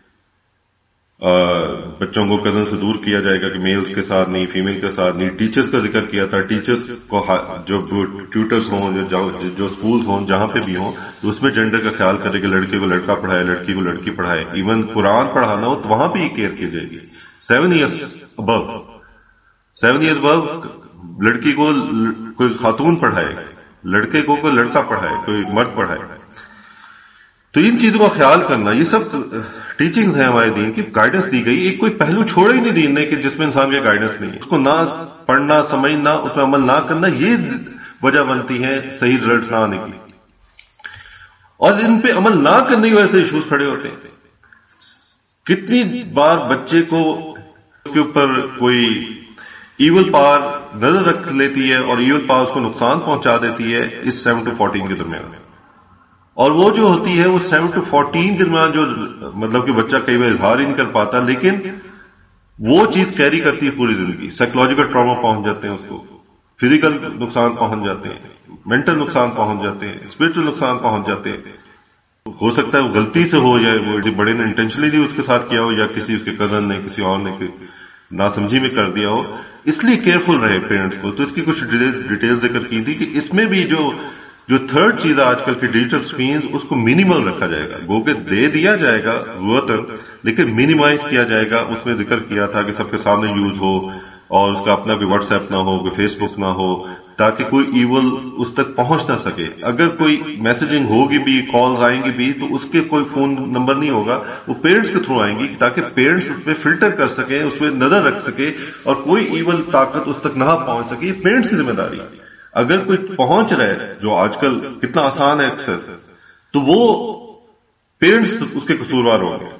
بچوں کو کزن سے دور کیا جائے گا کہ میل کے ساتھ نہیں، فیمیل کے ساتھ نہیں۔ ٹیچرز کا ذکر کیا تھا، ٹیچرز کو جو ٹیوٹرز ہوں، جو اسکولز ہوں، جہاں پہ بھی ہوں، تو اس میں جینڈر کا خیال کرے کہ لڑکے کو لڑکا پڑھائے، لڑکی کو لڑکی پڑھائے۔ ایون قرآن پڑھانا ہو تو وہاں پہ یہ کیئر کی جائے گی۔ Seven years above seven years above لڑکی کو کوئی خاتون پڑھائے، لڑکے کو کوئی لڑکا پڑھائے، کوئی مرد پڑھائے۔ تو ان چیزوں کا خیال کرنا، یہ سب ٹیچنگز ہیں ہمارے دین کی، گائیڈنس دی گئی۔ ایک کوئی پہلو چھوڑا ہی نہیں دین نے کہ جس میں انسان کی گائیڈنس نہیں ہے، اس کو نہ پڑھنا، سمجھنا، اس میں عمل نہ کرنا، یہ وجہ بنتی ہے صحیح رزلٹس نہ آنے کی۔ اور ان پہ عمل نہ کرنے کی وجہ سے ایشوز کھڑے ہوتے ہیں۔ کتنی بار بچے کو کے اوپر کوئی ایول پاور نظر رکھ لیتی ہے اور ایول پاور اس کو نقصان پہنچا دیتی ہے اس سیون ٹو فورٹین کے درمیان میں، اور وہ جو ہوتی ہے وہ سیون ٹو فورٹین کے درمیان جو مطلب کہ بچہ کئی بار اظہار ہی نہیں کر پاتا، لیکن وہ چیز کیری کرتی ہے پوری زندگی۔ سائیکولوجیکل ٹراما پہنچ جاتے ہیں، اس کو فزیکل نقصان پہنچ جاتے ہیں، مینٹل نقصان پہنچ جاتے ہیں، اسپرچل نقصان پہنچ جاتے ہیں۔ ہو سکتا ہے وہ غلطی سے ہو جائے، وہ بڑے نے انٹینشنلی اس کے ساتھ کیا ہو، یا کسی اس کے کزن نے، کسی اور نے ناسمجھی میں کر دیا ہو۔ اس لیے کیئرفل رہے پیرنٹس کو۔ تو اس کی کچھ ڈیٹیل ذکر کی تھی کہ اس میں بھی جو جو تھرڈ چیز ہے آج کل کی ڈیجیٹل اسکرینز، اس کو منیمل رکھا جائے گا، گو کہ دے دیا جائے گا ضرورتاً، لیکن منیمائز کیا جائے گا۔ اس میں ذکر کیا تھا کہ سب کے سامنے یوز ہو، اور اس کا اپنا کوئی واٹس ایپ نہ ہو، کوئی فیس بک نہ ہو، تاکہ کوئی ایول اس تک پہنچ نہ سکے۔ اگر کوئی میسجنگ ہوگی بھی، کالز آئیں گی بھی، تو اس کے کوئی فون نمبر نہیں ہوگا، وہ پیرنٹس کے تھرو آئیں گی، تاکہ پیرنٹس اس پہ فلٹر کر سکیں، اس پہ نظر رکھ سکے، اور کوئی ایول طاقت اس تک نہ پہنچ سکے۔ یہ پیرنٹس کی ذمہ داری ہے۔ اگر کوئی پہنچ رہا ہے، جو آج کل کتنا آسان ہے ایکسس، تو وہ پیرنٹس اس کے قصوروار ہوں گے۔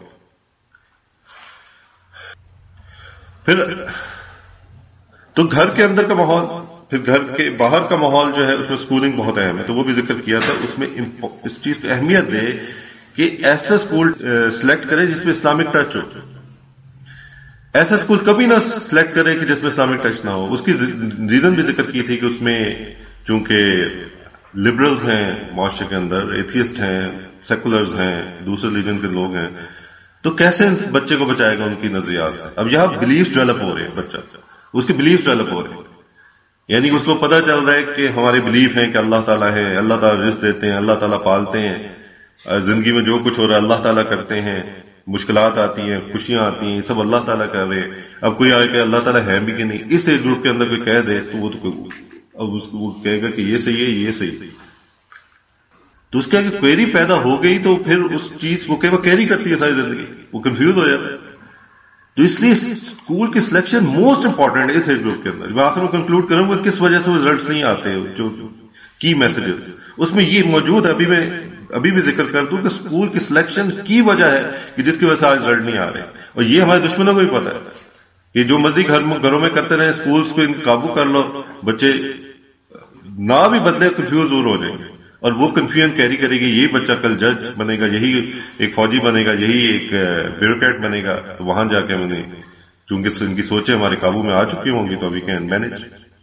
پھر تو گھر کے اندر کا ماحول، پھر گھر کے باہر کا ماحول جو ہے، اس میں اسکولنگ بہت اہم ہے، تو وہ بھی ذکر کیا تھا۔ اس میں اس چیز پہ اہمیت دے کہ ایسا اسکول سلیکٹ کرے جس میں اسلامک ٹچ ہو۔ ایسا اسکول کبھی نہ سلیکٹ کرے کہ جس میں اسلامک ٹچ نہ ہو۔ اس کی ریزن بھی ذکر کی تھی کہ اس میں چونکہ لبرلز ہیں معاشرے کے اندر، ایتھیسٹ ہیں، سیکولرز ہیں، دوسرے ریلیجن کے لوگ ہیں، تو کیسے اس بچے کو بچائے گا ان کی نظریات سے؟ اب یہاں بلیفز ڈیولپ ہو رہے ہیں، بچہ اس کے بلیفز ڈیولپ ہو رہے ہیں، یعنی کہ اس کو پتہ چل رہا ہے کہ ہمارے بلیف ہیں کہ اللہ تعالیٰ ہے، اللہ تعالیٰ رزق دیتے ہیں، اللہ تعالیٰ پالتے ہیں، زندگی میں جو کچھ ہو رہا ہے اللہ تعالیٰ کرتے ہیں، مشکلات آتی ہیں، خوشیاں آتی ہیں، یہ سب اللہ تعالیٰ کر رہے ہیں۔ اب کوئی آئے کہ اللہ تعالیٰ ہے بھی کہ نہیں، اس ایج گروپ کے اندر کوئی کہہ دے تو وہ تو اب اس کو وہ کہے گا کہ یہ صحیح ہے، یہ صحیح ہے، تو اس کے آگے کوئری پیدا ہو گئی، تو پھر اس چیز کو کہ وہ کیری کرتی ہے ساری زندگی، وہ کنفیوز ہو جاتا ہے۔ تو اس لیے اسکول کی سلیکشن موسٹ امپورٹنٹ ہے اس ایج گروپ کے اندر۔ میں آخر میں کنکلوڈ کروں گا کس وجہ سے وہ ریزلٹس نہیں آتے، جو کی میسجز اس میں یہ موجود ہے، ابھی میں ابھی بھی ذکر کر دوں کہ اسکول کی سلیکشن کی وجہ ہے کہ جس کی وجہ سے آج رزلٹ نہیں آ رہے، اور یہ ہمارے دشمنوں کو بھی پتا ہے کہ جو مرضی گھر گھروں میں کرتے رہے، اسکولس کو قابو کر لو، بچے نہ بھی بدلے کنفیوز ضرور ہو جائیں گے، اور وہ کنفیوژن کیری کرے گی، یہی بچہ کل جج بنے گا، یہی ایک فوجی بنے گا، یہی ایک بیوروکریٹ بنے گا، تو وہاں جا کے میں نے چونکہ ان کی سوچیں ہمارے قابو میں آ چکی ہوں گی تو وی کین مینج۔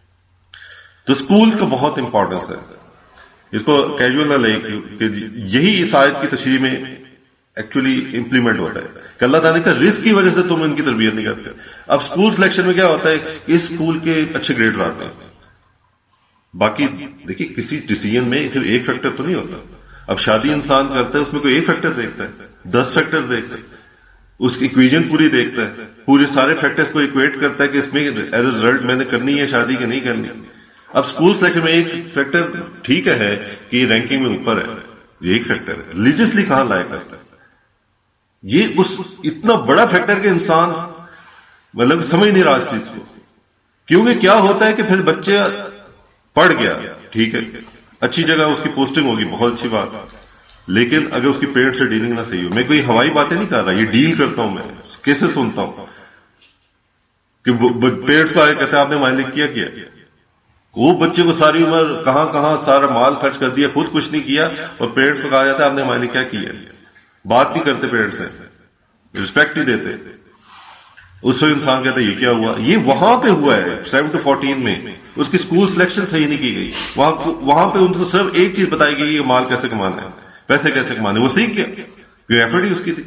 تو اسکول کا بہت امپورٹنس ہے، اس کو کیجول نہ لیں کہ یہی اس آیت کی تشریح میں ایکچولی امپلیمنٹ ہوتا ہے کہ اللہ تعالیٰ کا رزق کی وجہ سے تم ان کی تربیت نہیں کرتے۔ اب اسکول سلیکشن میں کیا ہوتا ہے کہ اس اسکول کے اچھے گریڈز آتے ہیں، باقی دیکھیے کسی ڈیسیژن میں صرف ایک فیکٹر تو نہیں ہوتا۔ اب شادی انسان کرتا ہے، اس میں کوئی ایک فیکٹر دیکھتا ہے، دس فیکٹر دیکھتا ہے، اس کی ایکویژن پوری دیکھتا ہے، پورے سارے فیکٹرز کو ایکویٹ کرتا ہے کہ اس میں ایز اے ریزلٹ میں نے کرنی ہے شادی کہ نہیں کرنی۔ اب اسکول سلیکشن میں ایک فیکٹر ٹھیک ہے کہ یہ رینکنگ میں اوپر ہے، یہ ایک فیکٹر ہے، ریلیجسلی کہاں لائق کرتا ہے، یہ اس اتنا بڑا فیکٹر کہ انسان مطلب سمجھ نہیں رہا اس چیز کو، کیونکہ کیا ہوتا ہے کہ پھر بچے پڑھ گیا، ٹھیک ہے، اچھی جگہ اس کی پوسٹنگ ہوگی، بہت اچھی بات، لیکن اگر اس کی پیریڈ سے ڈیلنگ نہ صحیح ہو، میں کوئی ہوائی باتیں نہیں کر رہا، یہ ڈیل کرتا ہوں، میں کیسے سنتا ہوں کہ پیریڈز کو آگے کہتے ہیں آپ نے مالک کیا کیا وہ بچے کو ساری عمر کہاں کہاں سارا مال خرچ کر دیا، خود کچھ نہیں کیا، اور پیریڈز کو کہا جاتا ہے آپ نے مالک کیا کیا، بات نہیں کرتے پیریڈ سے، رسپیکٹ نہیں دیتے، اس وقت انسان کہتا ہے یہ کیا ہوا، یہ وہاں پہ ہوا ہے سیون ٹو فورٹین میں، اس کی اسکول سلیکشن صحیح نہیں کی گئی، وہاں پہ ان کو صرف ایک چیز بتائی گئی کہ مال کیسے کمانا ہے، پیسے کیسے کمانے، وہ سیکھ گیا، کوئی ایفرٹ ہی اس کی تھی۔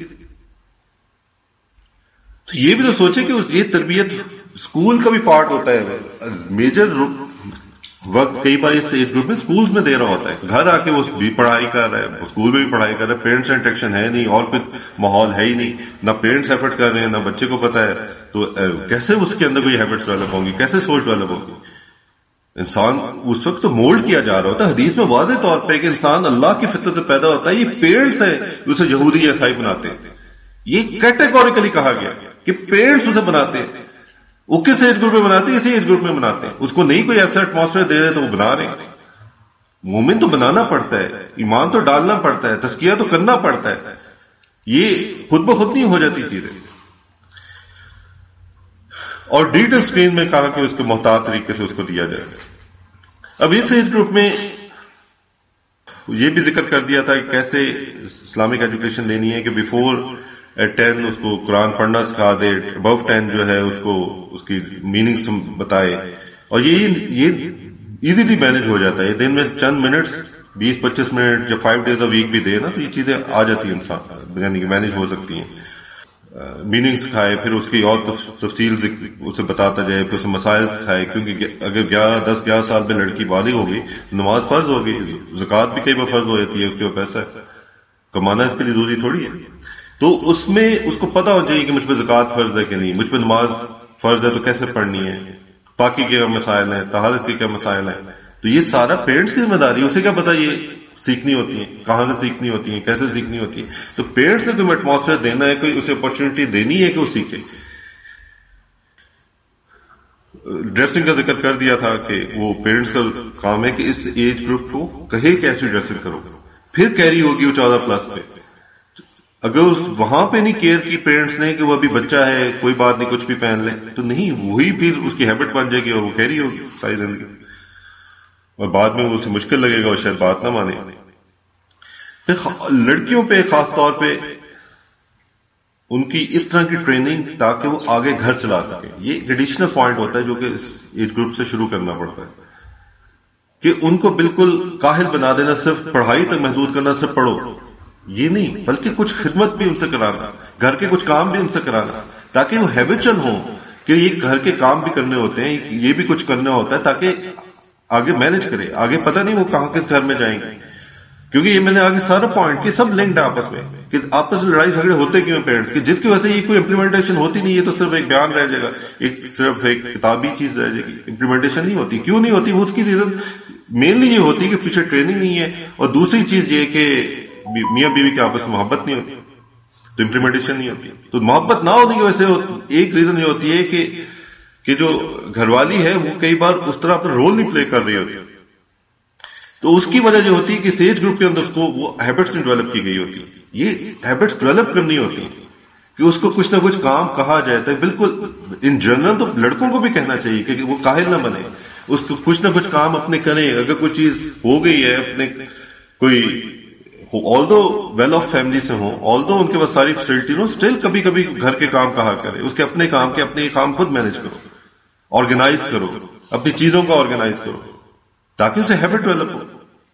تو یہ بھی تو سوچے کہ یہ تربیت اسکول کا بھی پارٹ ہوتا ہے، میجر وقت کئی بار اس ایج گروپ میں اسکولز میں دے رہا ہوتا ہے، گھر آ کے وہ بھی پڑھائی کر رہا ہے، اسکول میں بھی پڑھائی کر رہا ہے، پیرنٹس انٹریکشن ہے نہیں، اور کوئی ماحول ہے ہی نہیں، نہ پیرنٹس ایفرٹ کر رہے ہیں، نہ بچے کو پتا ہے، تو کیسے اس کے اندر کوئی ہیبٹس ڈیولپ ہوں گی، کیسے سوچ ڈیولپ ہوگی؟ انسان اس وقت تو مولڈ کیا جا رہا ہوتا ہے، حدیث میں واضح طور پہ کہ انسان اللہ کی فطرت میں پیدا ہوتا ہے، یہ پیرنٹس ہے اسے یہودی یا عیسائی بناتے ہیں، یہ کیٹیگوریکلی کہا گیا کہ پیرنٹس اسے بناتے ہیں، وہ کس ایج گروپ میں بناتے ہیں، اسی ایج گروپ میں بناتے ہیں، اس کو نہیں کوئی ایسا ایٹماسفیئر دے رہے تو وہ بنا رہے ہیں۔ مومن تو بنانا پڑتا ہے، ایمان تو ڈالنا پڑتا ہے، تزکیہ تو کرنا پڑتا ہے، یہ خود بخود نہیں ہو جاتی چیزیں۔ اور ڈیجیٹل اسکرین میں کہا کہ اس کو محتاط طریقے سے اس کو دیا جائے۔ اب اس ایج گروپ میں یہ بھی ذکر کر دیا تھا کہ کیسے اسلامک ایجوکیشن لینی ہے، کہ بیفور ٹین اس کو قرآن پڑھنا سکھا دے، ابو ٹین جو ہے اس کو اس کی میننگس بتائے، اور یہ یہ ایزیلی مینج ہو جاتا ہے، دن میں چند منٹس بیس پچیس منٹ یا فائیو ڈیز اے ویک بھی دے نا تو یہ چیزیں آ جاتی ہیں انسان، یعنی کہ مینج ہو سکتی ہیں۔ میننگ سکھائے، پھر اس کی اور تفصیل اسے بتاتا جائے، پھر اسے مسائل سکھائے، کیونکہ اگر گیارہ دس گیارہ سال میں لڑکی بالغ ہوگی نماز فرض ہوگی، زکوٰۃ بھی کئی بار فرض ہو جاتی ہے، اس کے اوپر پیسہ کمانا اس کے لیے ضروری تھوڑی ہے، تو اس میں اس کو پتا ہو چاہیے کہ مجھ پہ زکوٰۃ فرض ہے کہ نہیں، مجھ پہ نماز فرض ہے تو کیسے پڑھنی ہے، پاکی کے کیا مسائل ہیں، طہارت کے کیا مسائل ہیں، تو یہ سارا پیرنٹس کی ذمہ داری ہے، اسے کیا پتا یہ سیکھنی ہوتی ہیں، کہاں سے سیکھنی ہوتی ہیں، کیسے سیکھنی ہوتی ہے، تو پیرنٹس نے کوئی ایٹماسفیئر دینا ہے، کوئی اسے اپرچونٹی دینی ہے کہ وہ سیکھے۔ ڈریسنگ کا ذکر کر دیا تھا کہ وہ پیرنٹس کا کام ہے کہ اس ایج گروپ کو کہے کہ ایسی ڈریسنگ کرو، پھر کیری ہوگی وہ چودہ پلس پہ، اگر اس وہاں پہ نہیں کیئر کی پیرنٹس نے کہ وہ ابھی بچہ ہے کوئی بات نہیں کچھ بھی پہن لے، تو نہیں، وہی پھر اس کی ہیبٹ بن جائے گی اور وہ کیری ہوگی ساری زندگی، اور بعد میں اسے مشکل لگے گا اور شاید بات نہ مانے۔ پھر لڑکیوں پہ خاص طور پہ ان کی اس طرح کی ٹریننگ تاکہ وہ آگے گھر چلا سکیں، یہ ایک ایڈیشنل پوائنٹ ہوتا ہے جو کہ اس ایج گروپ سے شروع کرنا پڑتا ہے، کہ ان کو بالکل کاہل بنا دینا، صرف پڑھائی تک محدود کرنا، صرف پڑھو، یہ نہیں، بلکہ کچھ خدمت بھی ان سے کرانا، گھر کے کچھ کام بھی ان سے کرانا، تاکہ وہ ہیبچل ہوں کہ یہ گھر کے کام بھی کرنے ہوتے ہیں، یہ بھی کچھ کرنا ہوتا ہے، تاکہ آگے مینج کرے، آگے پتہ نہیں وہ کہاں کس گھر میں جائیں گے، کیونکہ یہ میں نے آگے سارا پوائنٹ کہ سب لنکڈ ہے آپس میں، کہ آپس میں لڑائی جھگڑے ہوتے کیوں پیرنٹس کے، جس کی وجہ سے یہ کوئی امپلیمنٹیشن ہوتی نہیں ہے، تو صرف ایک بیان رہ جائے گا، ایک صرف ایک کتابی چیز رہ جائے گی، امپلیمنٹیشن نہیں ہوتی۔ کیوں نہیں ہوتی؟ وہ اس کی ریزن مینلی یہ ہوتی کہ پیچھے ٹریننگ نہیں ہے، اور دوسری چیز یہ کہ میاں بیوی کے آپس میں محبت نہیں ہوتی، تو امپلیمنٹیشن نہیں ہوتی۔ تو محبت نہ ہونے کی وجہ سے ایک ریزن یہ ہوتی ہے کہ کہ جو گھر والی ہے وہ کئی بار اس طرح اپنا رول نہیں پلے کر رہی ہوتی، تو اس کی وجہ جو ہوتی ہے کہ ایج گروپ کے اندر اس کو وہ ہیبٹس نہیں ڈیولپ کی گئی ہوتی، یہ ہیبٹس ڈیولپ کرنی ہوتی ہیں کہ اس کو کچھ نہ کچھ کام کہا جائے، تو بالکل ان جنرل تو لڑکوں کو بھی کہنا چاہیے کہ وہ کاہل نہ بنے، اس کو کچھ نہ کچھ کام اپنے کریں، اگر کوئی چیز ہو گئی ہے اپنے کوئی although well off family سے ہوں، آل دو ان کے پاس ساری فیسلٹی ہو، اسٹل کبھی کبھی گھر کے کام کہا کرے، اس کے اپنے کام کے اپنے کام خود مینج کرو، آرگنائز کرو، اپنی چیزوں کا آرگنائز کرو، تاکہ اسے ہیبٹ ڈیولپ ہو۔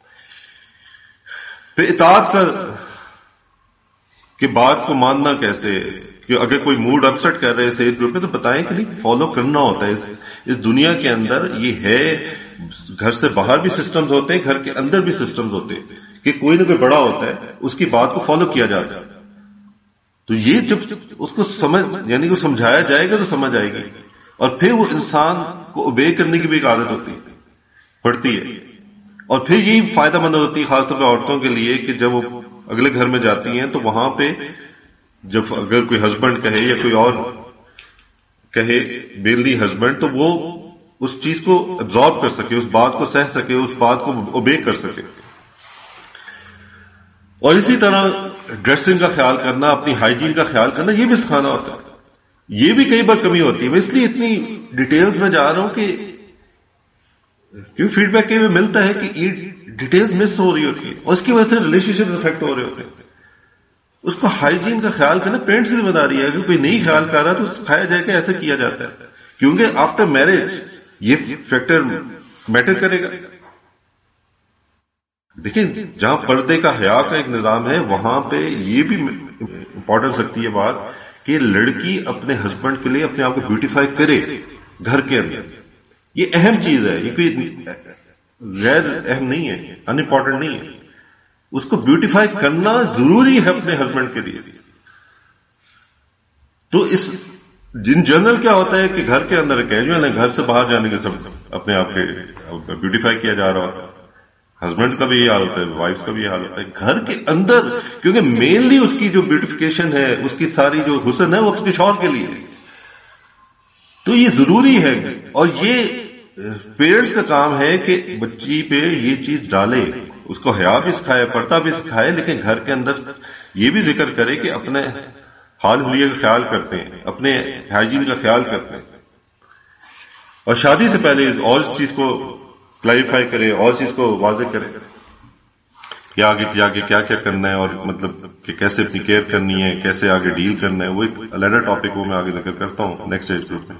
پھر اطاعت کا کہ بات کو ماننا کیسے، کہ اگر کوئی موڈ اپسٹ کر رہے ہیں ایج گروپ میں تو بتائیں کہ نہیں، فالو کرنا ہوتا ہے، اس, اس دنیا کے اندر یہ ہے، گھر سے باہر بھی سسٹمز ہوتے ہیں، گھر کے اندر بھی سسٹمز ہوتے ہیں، کہ کوئی نہ کوئی بڑا ہوتا ہے، اس کی بات کو فالو کیا جاتا ہے، تو یہ جب اس کو سمجھ یعنی کہ سمجھایا جائے گا تو سمجھ آئے گی، اور پھر وہ انسان کو اوبے کرنے کی بھی ایک عادت ہوتی ہے، پڑتی ہے، اور پھر یہی فائدہ مند ہوتی ہے خاص طور پہ عورتوں کے لیے کہ جب وہ اگلے گھر میں جاتی ہیں تو وہاں پہ جب اگر کوئی ہسبینڈ کہے یا کوئی اور کہے، میللی ہسبینڈ، تو وہ اس چیز کو ابزارب کر سکے، اس بات کو سہ سکے، اس بات کو اوبے کر سکے. اور اسی طرح ڈریسنگ کا خیال کرنا، اپنی ہائیجین کا خیال کرنا، یہ بھی سکھانا ہوتا ہے. یہ بھی کئی بار کمی ہوتی ہے. میں اس لیے اتنی ڈیٹیلز میں جا رہا ہوں کہ کیوں فیڈ بیک کے میں ملتا ہے کہ یہ ڈیٹیلز مس ہو رہی ہوتی ہے اور اس کی وجہ سے ریلیشن شپ افیکٹ ہو رہے ہوتے ہیں. اس کو ہائیجین کا خیال کرنا پیرنٹس کی ذمہ داری ہے. اگر کوئی نہیں خیال کر رہا تو سکھایا جائے کہ ایسے کیا جاتا ہے، کیونکہ آفٹر میرج یہ فیکٹر میٹر کرے گا. دیکھیں جہاں پردے کا حیا کا ایک نظام ہے وہاں پہ یہ بھی امپورٹنس رکھتی ہے بات کہ لڑکی اپنے ہسبینڈ کے لیے اپنے آپ کو بیوٹیفائی کرے گھر کے اندر. یہ اہم چیز ہے، یہ کوئی غیر اہم نہیں ہے، ان امپورٹنٹ نہیں ہے. اس کو بیوٹیفائی کرنا ضروری ہے اپنے ہسبینڈ کے لیے. تو اس جن جنرل کیا ہوتا ہے کہ گھر کے اندر کیجول ہے، گھر سے باہر جانے کے سب اپنے آپ کے بیوٹیفائی کیا جا رہا ہوتا ہے. ہسبینڈ کا بھی یہ حال ہوتا ہے، وائف کا بھی یہ حال ہوتا ہے. گھر کے اندر کیونکہ مینلی اس کی جو بیوٹیفیکیشن ہے، اس کی ساری جو حسن ہے وہ اس کے شوہر کے لیے ہے. تو یہ ضروری ہے اور یہ پیرنٹس کا کام ہے کہ بچی پہ یہ چیز ڈالے، اس کو حیا بھی سکھائے، پردہ بھی سکھائے، لیکن گھر کے اندر یہ بھی ذکر کرے کہ اپنے حال حلیے کا خیال کرتے ہیں، اپنے ہائیجین کا خیال کرتے ہیں. اور شادی سے پہلے اور اس چیز کو کلیریفائی کرے اور چیز کو واضح کرے کہ آگے جا کے کیا کیا کرنا ہے اور مطلب کہ کیسے اپنی کیئر کرنی ہے، کیسے آگے ڈیل کرنا ہے. وہ ایک علیحدہ ٹاپک وہ میں آگے ذکر کرتا ہوں نیکسٹ ایج گروپ میں.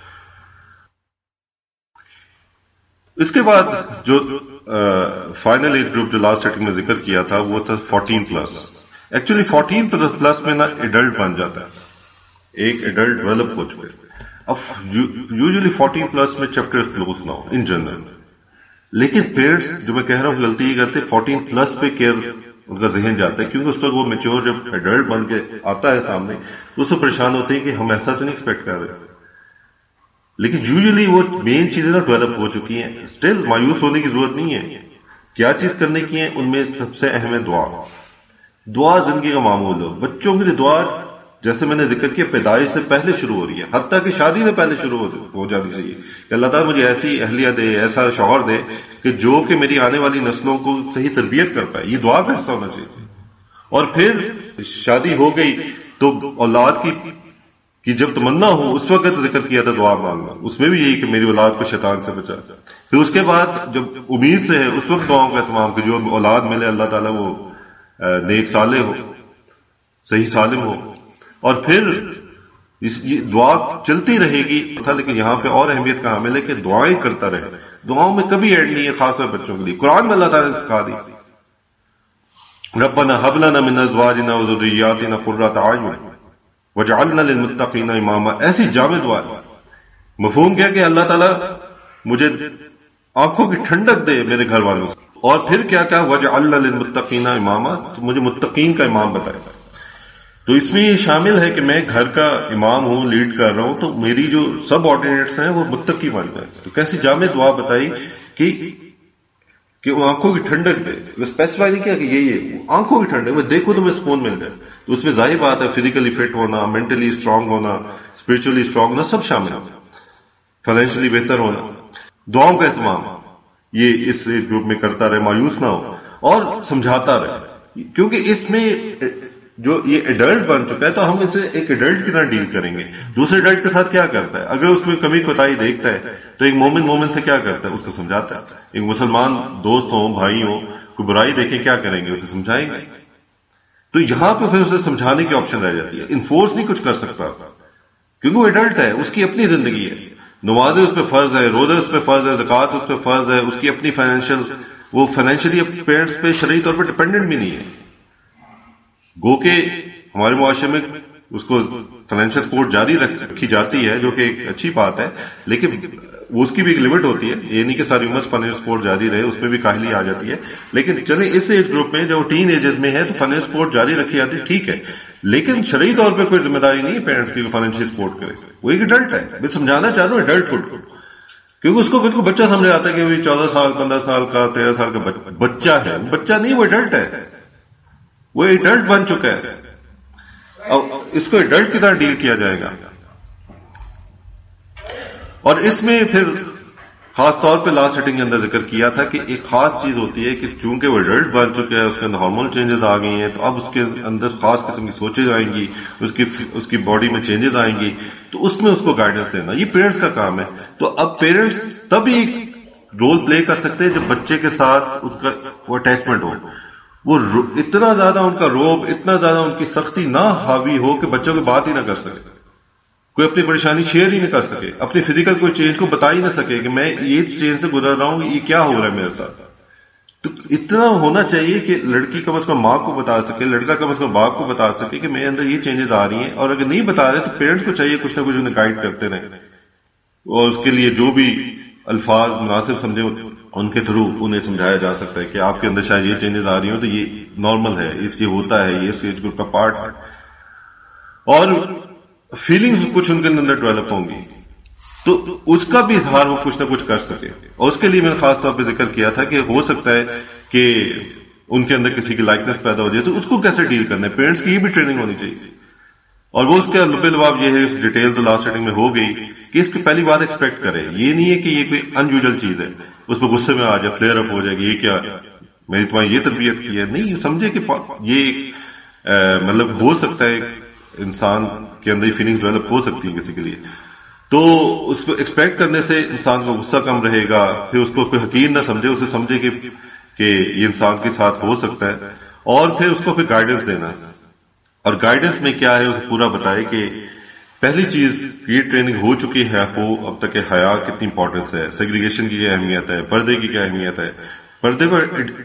اس کے بعد جو فائنل ایج گروپ جو لاسٹ سیٹنگ میں ذکر کیا تھا وہ تھا fourteen plus. Actually fourteen plus میں نا ایڈلٹ بن جاتا ہے، ایک ایڈلٹ ڈیولپ ہو چکے. اب یوزلی فورٹین پلس میں چیپٹر کلوز نہ ہو ان جنرل، لیکن پیرنٹس جو میں کہہ رہا ہوں غلطی یہ کرتے فورٹین پلس پہ کیئر ان کا ذہن جاتا ہے، کیونکہ اس وقت وہ میچور جب ایڈلٹ بن کے آتا ہے سامنے اس سے پریشان ہوتے ہیں کہ ہم ایسا تو نہیں ایکسپیکٹ کر رہے. لیکن یوزلی وہ مین چیزیں نا ڈیولپ ہو چکی ہیں. اسٹل مایوس ہونے کی ضرورت نہیں ہے. کیا چیز کرنے کی ہے ان میں سب سے اہم ہے دعا. دعا زندگی کا معمول ہو. بچوں کے لیے دعا جیسے میں نے ذکر کیا پیدائش سے پہلے شروع ہو رہی ہے، حتیٰ کہ شادی سے پہلے شروع ہو جانی چاہیے کہ اللہ تعالیٰ مجھے ایسی اہلیہ دے، ایسا شوہر دے کہ جو کہ میری آنے والی نسلوں کو صحیح تربیت کر پائے. یہ دعا کا حصہ ہونا چاہیے. اور پھر شادی ہو گئی تو اولاد کی کہ جب تمنا ہو اس وقت ذکر کیا تھا دعا مانگنا، اس میں بھی یہی کہ میری اولاد کو شیطان سے بچا. پھر اس کے بعد جب امید سے ہے اس وقت دعاؤں کا اہتمام کہ جو اولاد ملے اللہ تعالیٰ وہ نیک صالح ہو، صحیح سالم ہو. اور پھر اس یہ دعا چلتی رہے گی تھا. لیکن یہاں پہ اور اہمیت کا حامل ہے کہ دعائیں کرتا رہے. دعاؤں میں کبھی ایڈ نہیں ہے، خاص طور بچوں کے لیے. قرآن میں اللہ تعالیٰ نے سکھا دی ربنا هب لنا من ازواجنا وذرياتنا قرۃ اعین وجعلنا للمتقین اماما. ایسی جامع دعا ہے. مفہوم کیا کہ اللہ تعالیٰ مجھے آنکھوں کی ٹھنڈک دے میرے گھر والوں سے. اور پھر کیا کہا وجعلنا للمتقین اماما، تو مجھے متقین کا امام بتائے. تو اس میں یہ شامل ہے کہ میں گھر کا امام ہوں، لیڈ کر رہا ہوں، تو میری جو سب آرڈینیٹس ہیں وہ متقی بن جائیں. تو کیسی جامع دعا بتائی کہ کہ وہ آنکھوں کی ٹھنڈک دے. وہ اسپیسیفائی نہیں کیا کہ یہ یہ آنکھوں کی ٹھنڈک، میں دیکھوں تو میں سکون مل جائے. تو اس میں ظاہر بات ہے فزیکلی فٹ ہونا، مینٹلی اسٹرانگ ہونا، اسپرچولی اسٹرانگ ہونا سب شامل ہے. فائنینشلی بہتر ہونا. دعاؤں کا اہتمام یہ اس ایج گروپ میں کرتا رہے، مایوس نہ ہو اور سمجھاتا رہے. کیونکہ اس میں جو یہ ایڈلٹ بن چکا ہے تو ہم اسے ایک ایڈلٹ کی طرح ڈیل کریں گے. دوسرے ایڈلٹ کے ساتھ کیا کرتا ہے؟ اگر اس میں کمی کوتاہی دیکھتا ہے تو ایک مومن مومن سے کیا کرتا ہے؟ اس کو سمجھاتا ہے. ایک مسلمان دوست ہوں، بھائی ہوں، کوئی برائی دیکھیں کیا کریں گے؟ اسے سمجھائیں گے. تو یہاں پہ پھر اسے سمجھانے کی آپشن رہ جاتی ہے. انفورس نہیں کچھ کر سکتا کیونکہ وہ ایڈلٹ ہے، اس کی اپنی زندگی ہے. نمازیں اس پہ فرض ہے، روزے اس پہ فرض ہے، زکوٰۃ اس پہ فرض ہے، اس کی اپنی فائنینشیل، وہ فائنینشلی پیرنٹس پہ شرعی طور پر ڈپینڈنٹ بھی نہیں ہے. گو کہ ہمارے معاشرے میں اس کو فائنینشیل سپورٹ جاری رکھی جاتی ہے جو کہ ایک اچھی بات ہے، لیکن وہ اس کی بھی ایک لمٹ ہوتی ہے. یہ نہیں کہ ساری عمر فائنینشیل سپورٹ جاری رہے، اس میں بھی کاہلی آ جاتی ہے. لیکن چلیں اس ایج گروپ میں جو ٹین ایجز میں ہے تو فائنینشیل سپورٹ جاری رکھی جاتی ہے، ٹھیک ہے، لیکن شرعی طور پہ کوئی ذمہ داری نہیں ہے پیرنٹس کی فائنینشیل سپورٹ کرے. وہ ایک ایڈلٹ ہے. میں سمجھانا چاہ رہا ہوں ایڈلٹ ہوڈ کو، کیونکہ اس کو بالکل بچہ سمجھ آتا ہے کہ وہ چودہ سال پندرہ سال کا تیرہ سال کا بچہ ہے. بچہ نہیں، وہ ایڈلٹ ہے، وہ ایڈلٹ بن چکا ہے. اب اس کو ایڈلٹ کی طرح ڈیل کیا جائے گا. اور اس میں پھر خاص طور پہ لاسٹ سیٹنگ کے اندر ذکر کیا تھا کہ ایک خاص چیز ہوتی ہے کہ چونکہ وہ ایڈلٹ بن چکا ہے، اس کے اندر ہارمون چینجز آ گئی ہیں، تو اب اس کے اندر خاص قسم کی سوچیں آئیں گی، اس کی اس کی باڈی میں چینجز آئیں گی، تو اس میں اس کو گائیڈنس دینا یہ پیرنٹس کا کام ہے. تو اب پیرنٹس تبھی رول پلے کر سکتے ہیں جب بچے کے ساتھ ان کا وہ اٹیچمنٹ ہو، وہ اتنا زیادہ ان کا روب، اتنا زیادہ ان کی سختی نہ حاوی ہو کہ بچوں کی بات ہی نہ کر سکے، کوئی اپنی پریشانی شیئر ہی نہیں کر سکے، اپنی فزیکل کوئی چینج کو بتا ہی نہ سکے کہ میں یہ چینج سے گزر رہا ہوں، یہ کیا ہو رہا ہے میرے ساتھ. تو اتنا ہونا چاہیے کہ لڑکی کم از کم ماں کو بتا سکے، لڑکا کم از کم باپ کو بتا سکے کہ میرے اندر یہ چینجز آ رہی ہیں، اور اگر نہیں بتا رہے تو پیرنٹس کو چاہیے کچھ نہ کچھ انہیں گائیڈ کرتے رہیں، اور اس کے لیے جو بھی الفاظ مناسب سمجھے ان کے تھرو انہیں سمجھایا جا سکتا ہے کہ آپ کے اندر شاید یہ چینجز آ رہی ہوں تو یہ نارمل ہے، اس یہ ہوتا ہے، یہ اس ایج گروپ کا پارٹ ہے. اور فیلنگز کچھ ان کے اندر ڈیولپ ہوں گی تو اس کا بھی اظہار وہ کچھ نہ کچھ کر سکے، اور اس کے لیے میں نے خاص طور پہ ذکر کیا تھا کہ ہو سکتا ہے کہ ان کے اندر کسی کی لائکنس پیدا ہو جائے تو اس کو کیسے ڈیل کرنا ہے، پیرنٹس کی یہ بھی ٹریننگ ہونی چاہیے. اور وہ اس کا لبے لباب یہ ہے، ڈیٹیل تو لاسٹ سیٹنگ میں ہو گئی کہ اس کی پہلی بات ایکسپیکٹ کرے، یہ نہیں ہے کہ یہ کوئی ان یوزل چیز ہے اس پہ غصے میں آ جائے، فلیئر اپ ہو جائے گی، یہ کیا میں نے تمہاری یہ تربیت کی ہے. نہیں، سمجھے کہ یہ مطلب ہو سکتا ہے انسان کے اندر فیلنگز ڈیولپ ہو سکتی ہیں کسی کے لیے، تو اس کو ایکسپیکٹ کرنے سے انسان کا غصہ کم رہے گا. پھر اس کو کوئی حقیر نہ سمجھے، اسے سمجھے کہ کہ یہ انسان کے ساتھ ہو سکتا ہے، اور پھر اس کو پھر گائیڈنس دینا. اور گائیڈنس میں کیا ہے اسے پورا بتائے کہ پہلی چیز یہ ٹریننگ ہو چکی ہے ہو اب تک کہ حیا کتنی امپورٹنس ہے، سیگریگیشن کی کیا اہمیت ہے، پردے کی کیا اہمیت ہے، پردے کو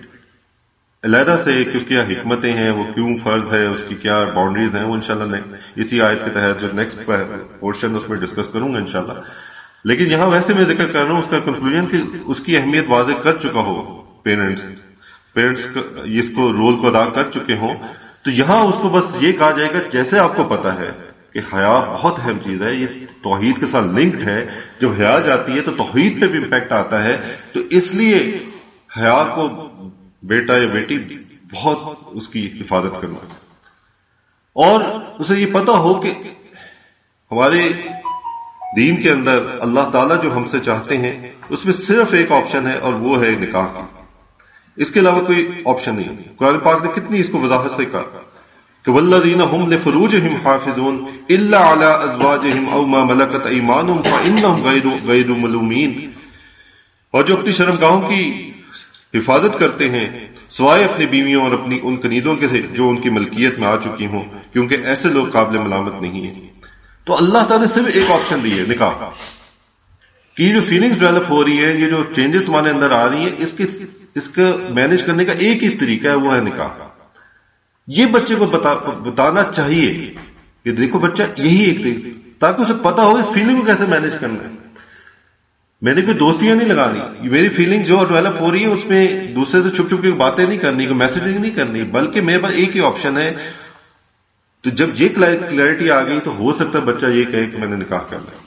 علیحدہ سے کہ اس کی حکمتیں ہیں، وہ کیوں فرض ہے، اس کی کیا باؤنڈریز ہیں، وہ انشاءاللہ اسی آیت کے تحت جو نیکسٹ پورشن اس میں ڈسکس کروں گا انشاءاللہ. لیکن یہاں ویسے میں ذکر کر رہا ہوں اس کا کنکلوژن کہ اس کی اہمیت واضح کر چکا ہو، پیرنٹس پیرنٹس اس کو رول کو ادا کر چکے ہوں، تو یہاں اس کو بس یہ کہا جائے گا جیسے آپ کو پتا ہے کہ حیا بہت اہم چیز ہے، یہ توحید کے ساتھ لنکڈ ہے، جب حیا جاتی ہے تو توحید پہ بھی امپیکٹ آتا ہے، تو اس لیے حیا کو بیٹا یا بیٹی بہت اس کی حفاظت کرنا، اور اسے یہ پتا ہو کہ ہمارے دین کے اندر اللہ تعالیٰ جو ہم سے چاہتے ہیں اس میں صرف ایک آپشن ہے، اور وہ ہے نکاح کی، اس کے علاوہ کوئی آپشن نہیں. قرآن پاک نے کتنی اس کو وضاحت سے کہا کہ والذین هم لفروجهم حافظون الا علی ازواجهم او ما ملکت ایمانهم فانهم غیر غیر ملومین، اور جو اپنی شرمگاہوں کی حفاظت کرتے ہیں سوائے اپنی بیویوں اور اپنی ان کنیزوں کے جو ان کی ملکیت میں آ چکی ہوں، کیونکہ ایسے لوگ قابل ملامت نہیں ہیں. تو اللہ تعالیٰ نے صرف ایک آپشن دی ہے، نکاح کی. جو فیلنگز ڈیولپ ہو رہی ہیں، یہ جو چینجز تمہارے اندر آ رہی ہیں، اس کے اس کا مینج کرنے کا ایک ہی طریقہ ہے، وہ ہے نکاح. یہ بچے کو بتا, بتانا چاہیے کہ دیکھو بچہ یہی ایک طریقہ، تاکہ اسے پتا ہو اس فیلنگ کو کیسے مینج کرنا ہے. میں نے کوئی دوستیاں نہیں لگانی، میری فیلنگ جو ڈیولپ ہو رہی ہے اس میں دوسرے سے چھپ چھپ کے باتیں نہیں کرنی، کوئی میسجنگ نہیں کرنی، بلکہ میرے پاس ایک ہی آپشن ہے. تو جب یہ کلیئرٹی آ گئی تو ہو سکتا ہے بچہ یہ کہے کہ میں نے نکاح کرنا ہے.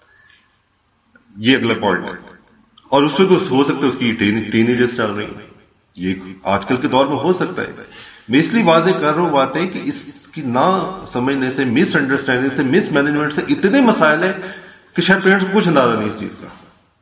یہ اگلا پوائنٹ ہے. اور اس میں تو ہو سکتا ہے اس کی ٹین ایجز چل رہی ہیں، یہ آج کل کے دور میں ہو سکتا ہے. میں اس لیے واضح کر رہا ہوں باتیں کہ اس کی نہ سمجھنے سے، مس انڈرسٹینڈنگ سے، مس مینجمنٹ سے اتنے مسائل ہیں کہ شاید پیرنٹس کو کچھ اندازہ نہیں اس چیز کا.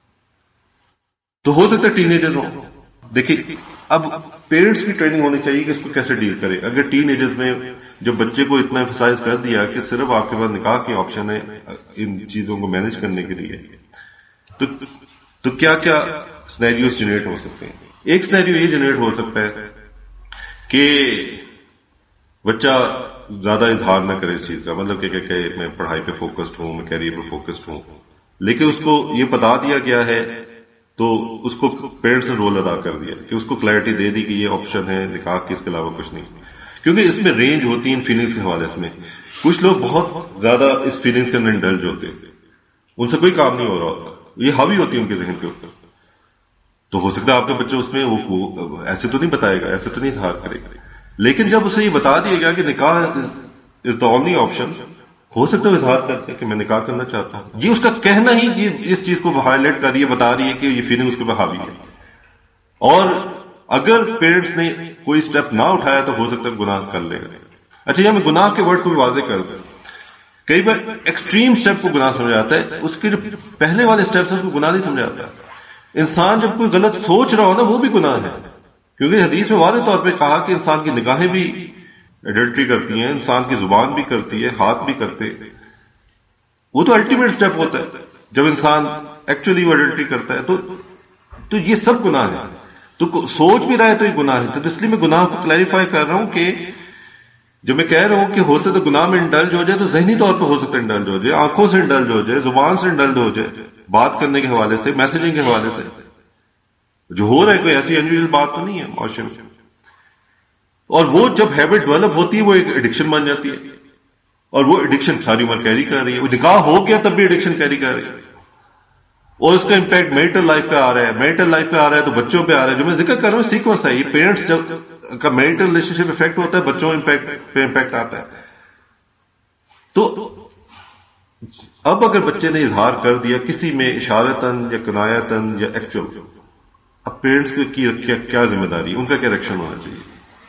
تو ہو سکتا ہے ٹین ایجز ہوں. دیکھیے اب پیرنٹس کی ٹریننگ ہونی چاہیے کہ اس کو کیسے ڈیل کرے. اگر ٹین ایجز میں جو بچے کو اتنا ایمفسائز کر دیا کہ صرف آپ کے پاس نکاح کی آپشن ہے ان چیزوں کو مینج کرنے کے لیے، تو تو کیا کیا سینیریوز جنریٹ ہو سکتے ہیں. ایک سینیریو یہ جنریٹ ہو سکتا ہے کہ بچہ زیادہ اظہار نہ کرے اس چیز کا، مطلب کہ, کہ, کہ میں پڑھائی پہ فوکسڈ ہوں، میں کیریئر پہ فوکسڈ ہوں، لیکن اس کو یہ بتا دیا گیا ہے تو اس کو پیرنٹس نے رول ادا کر دیا کہ اس کو کلیئرٹی دے دی کہ یہ آپشن ہے نکاح کی، اس کے علاوہ کچھ نہیں. کیونکہ اس میں رینج ہوتی ہے ان فیلنگز کے حوالے سے. کچھ لوگ بہت زیادہ اس فیلنگز کے اندر انڈلج ہوتے ہیں، ان سے کوئی کام نہیں ہو رہا ہوتا، یہ حاوی ہوتی ہے ان کے ذہن کے اوپر. تو ہو سکتا ہے آپ کے بچے اس میں وہ ایسے تو نہیں بتائے گا، ایسے تو نہیں اظہار کرے گا، لیکن جب اسے یہ بتا دیا گیا کہ نکاح از دا اونلی آپشن، ہو سکتا ہے اظہار کرتے کہ میں نکاح کرنا چاہتا ہوں. یہ اس کا کہنا ہی اس چیز کو ہائی لائٹ کر رہی ہے، بتا رہی ہے کہ یہ فیلنگ اس کے اوپر حاوی ہے. اور اگر پیرنٹس نے کوئی اسٹیپ نہ اٹھایا تو ہو سکتا ہے گناہ کر لے گا. اچھا یہاں میں گناہ کے ورڈ کو بھی واضح کر دوں. کئی بار ایکسٹریم اسٹیپ کو گناہ سمجھا جاتا ہے، اس کے جو پہلے والے اسٹیپس ہیں اس کو گناہ نہیں سمجھا جاتا. انسان جب کوئی غلط سوچ رہا ہو نا وہ بھی گناہ ہے، کیونکہ حدیث میں واضح طور پہ کہا کہ انسان کی نگاہیں بھی ایڈلٹری کرتی ہیں، انسان کی زبان بھی کرتی ہے، ہاتھ بھی کرتے، وہ تو الٹیمیٹ سٹیپ ہوتا ہے جب انسان ایکچولی وہ ایڈلٹری کرتا ہے، تو تو یہ سب گناہ ہے، تو سوچ بھی رہا ہے تو یہ گناہ ہے۔ تو اس لیے میں گناہ کو کلیریفائی کر رہا ہوں کہ جو میں کہہ رہا ہوں کہ ہو سکتا ہے گناہ میں انڈلج ہو جائے تو ذہنی طور پہ ہو سکتا ہے انڈلج ہو جائے، آنکھوں سے انڈلج ہو جائے، زبان سے انڈلج ہو جائے، بات کرنے کے حوالے سے، میسجنگ کے حوالے سے جو ہو رہا ہے، کوئی ایسی انیوژل بات تو نہیں ہے معاشرے میں، اور وہ جب ہیبٹ ڈیولپ ہوتی ہے وہ ایک ایڈکشن بن جاتی ہے، اور وہ ایڈکشن ساری عمر کیری کر رہی ہے، وہ نکاح ہو گیا تب بھی ایڈکشن کیری کر رہی ہے، اور اس کا امپیکٹ میرٹل لائف پہ آ رہا ہے، میرٹل لائف پہ آ رہا ہے تو بچوں پہ آ رہا ہے۔ جو میں ذکر کر رہا ہوں سیکوینس ہے، یہ پیرنٹس جب کا میرٹل ریلیشن شپ افیکٹ ہوتا ہے، بچوں پہ امپیکٹ آتا ہے۔ تو اب اگر بچے نے اظہار کر دیا کسی میں اشارتاً یا کنایتاً یا ایکچوئل، اب پیرنٹس کی کیا, کیا ذمہ داری، ان کا کیا ریئیکشن ہونا چاہیے؟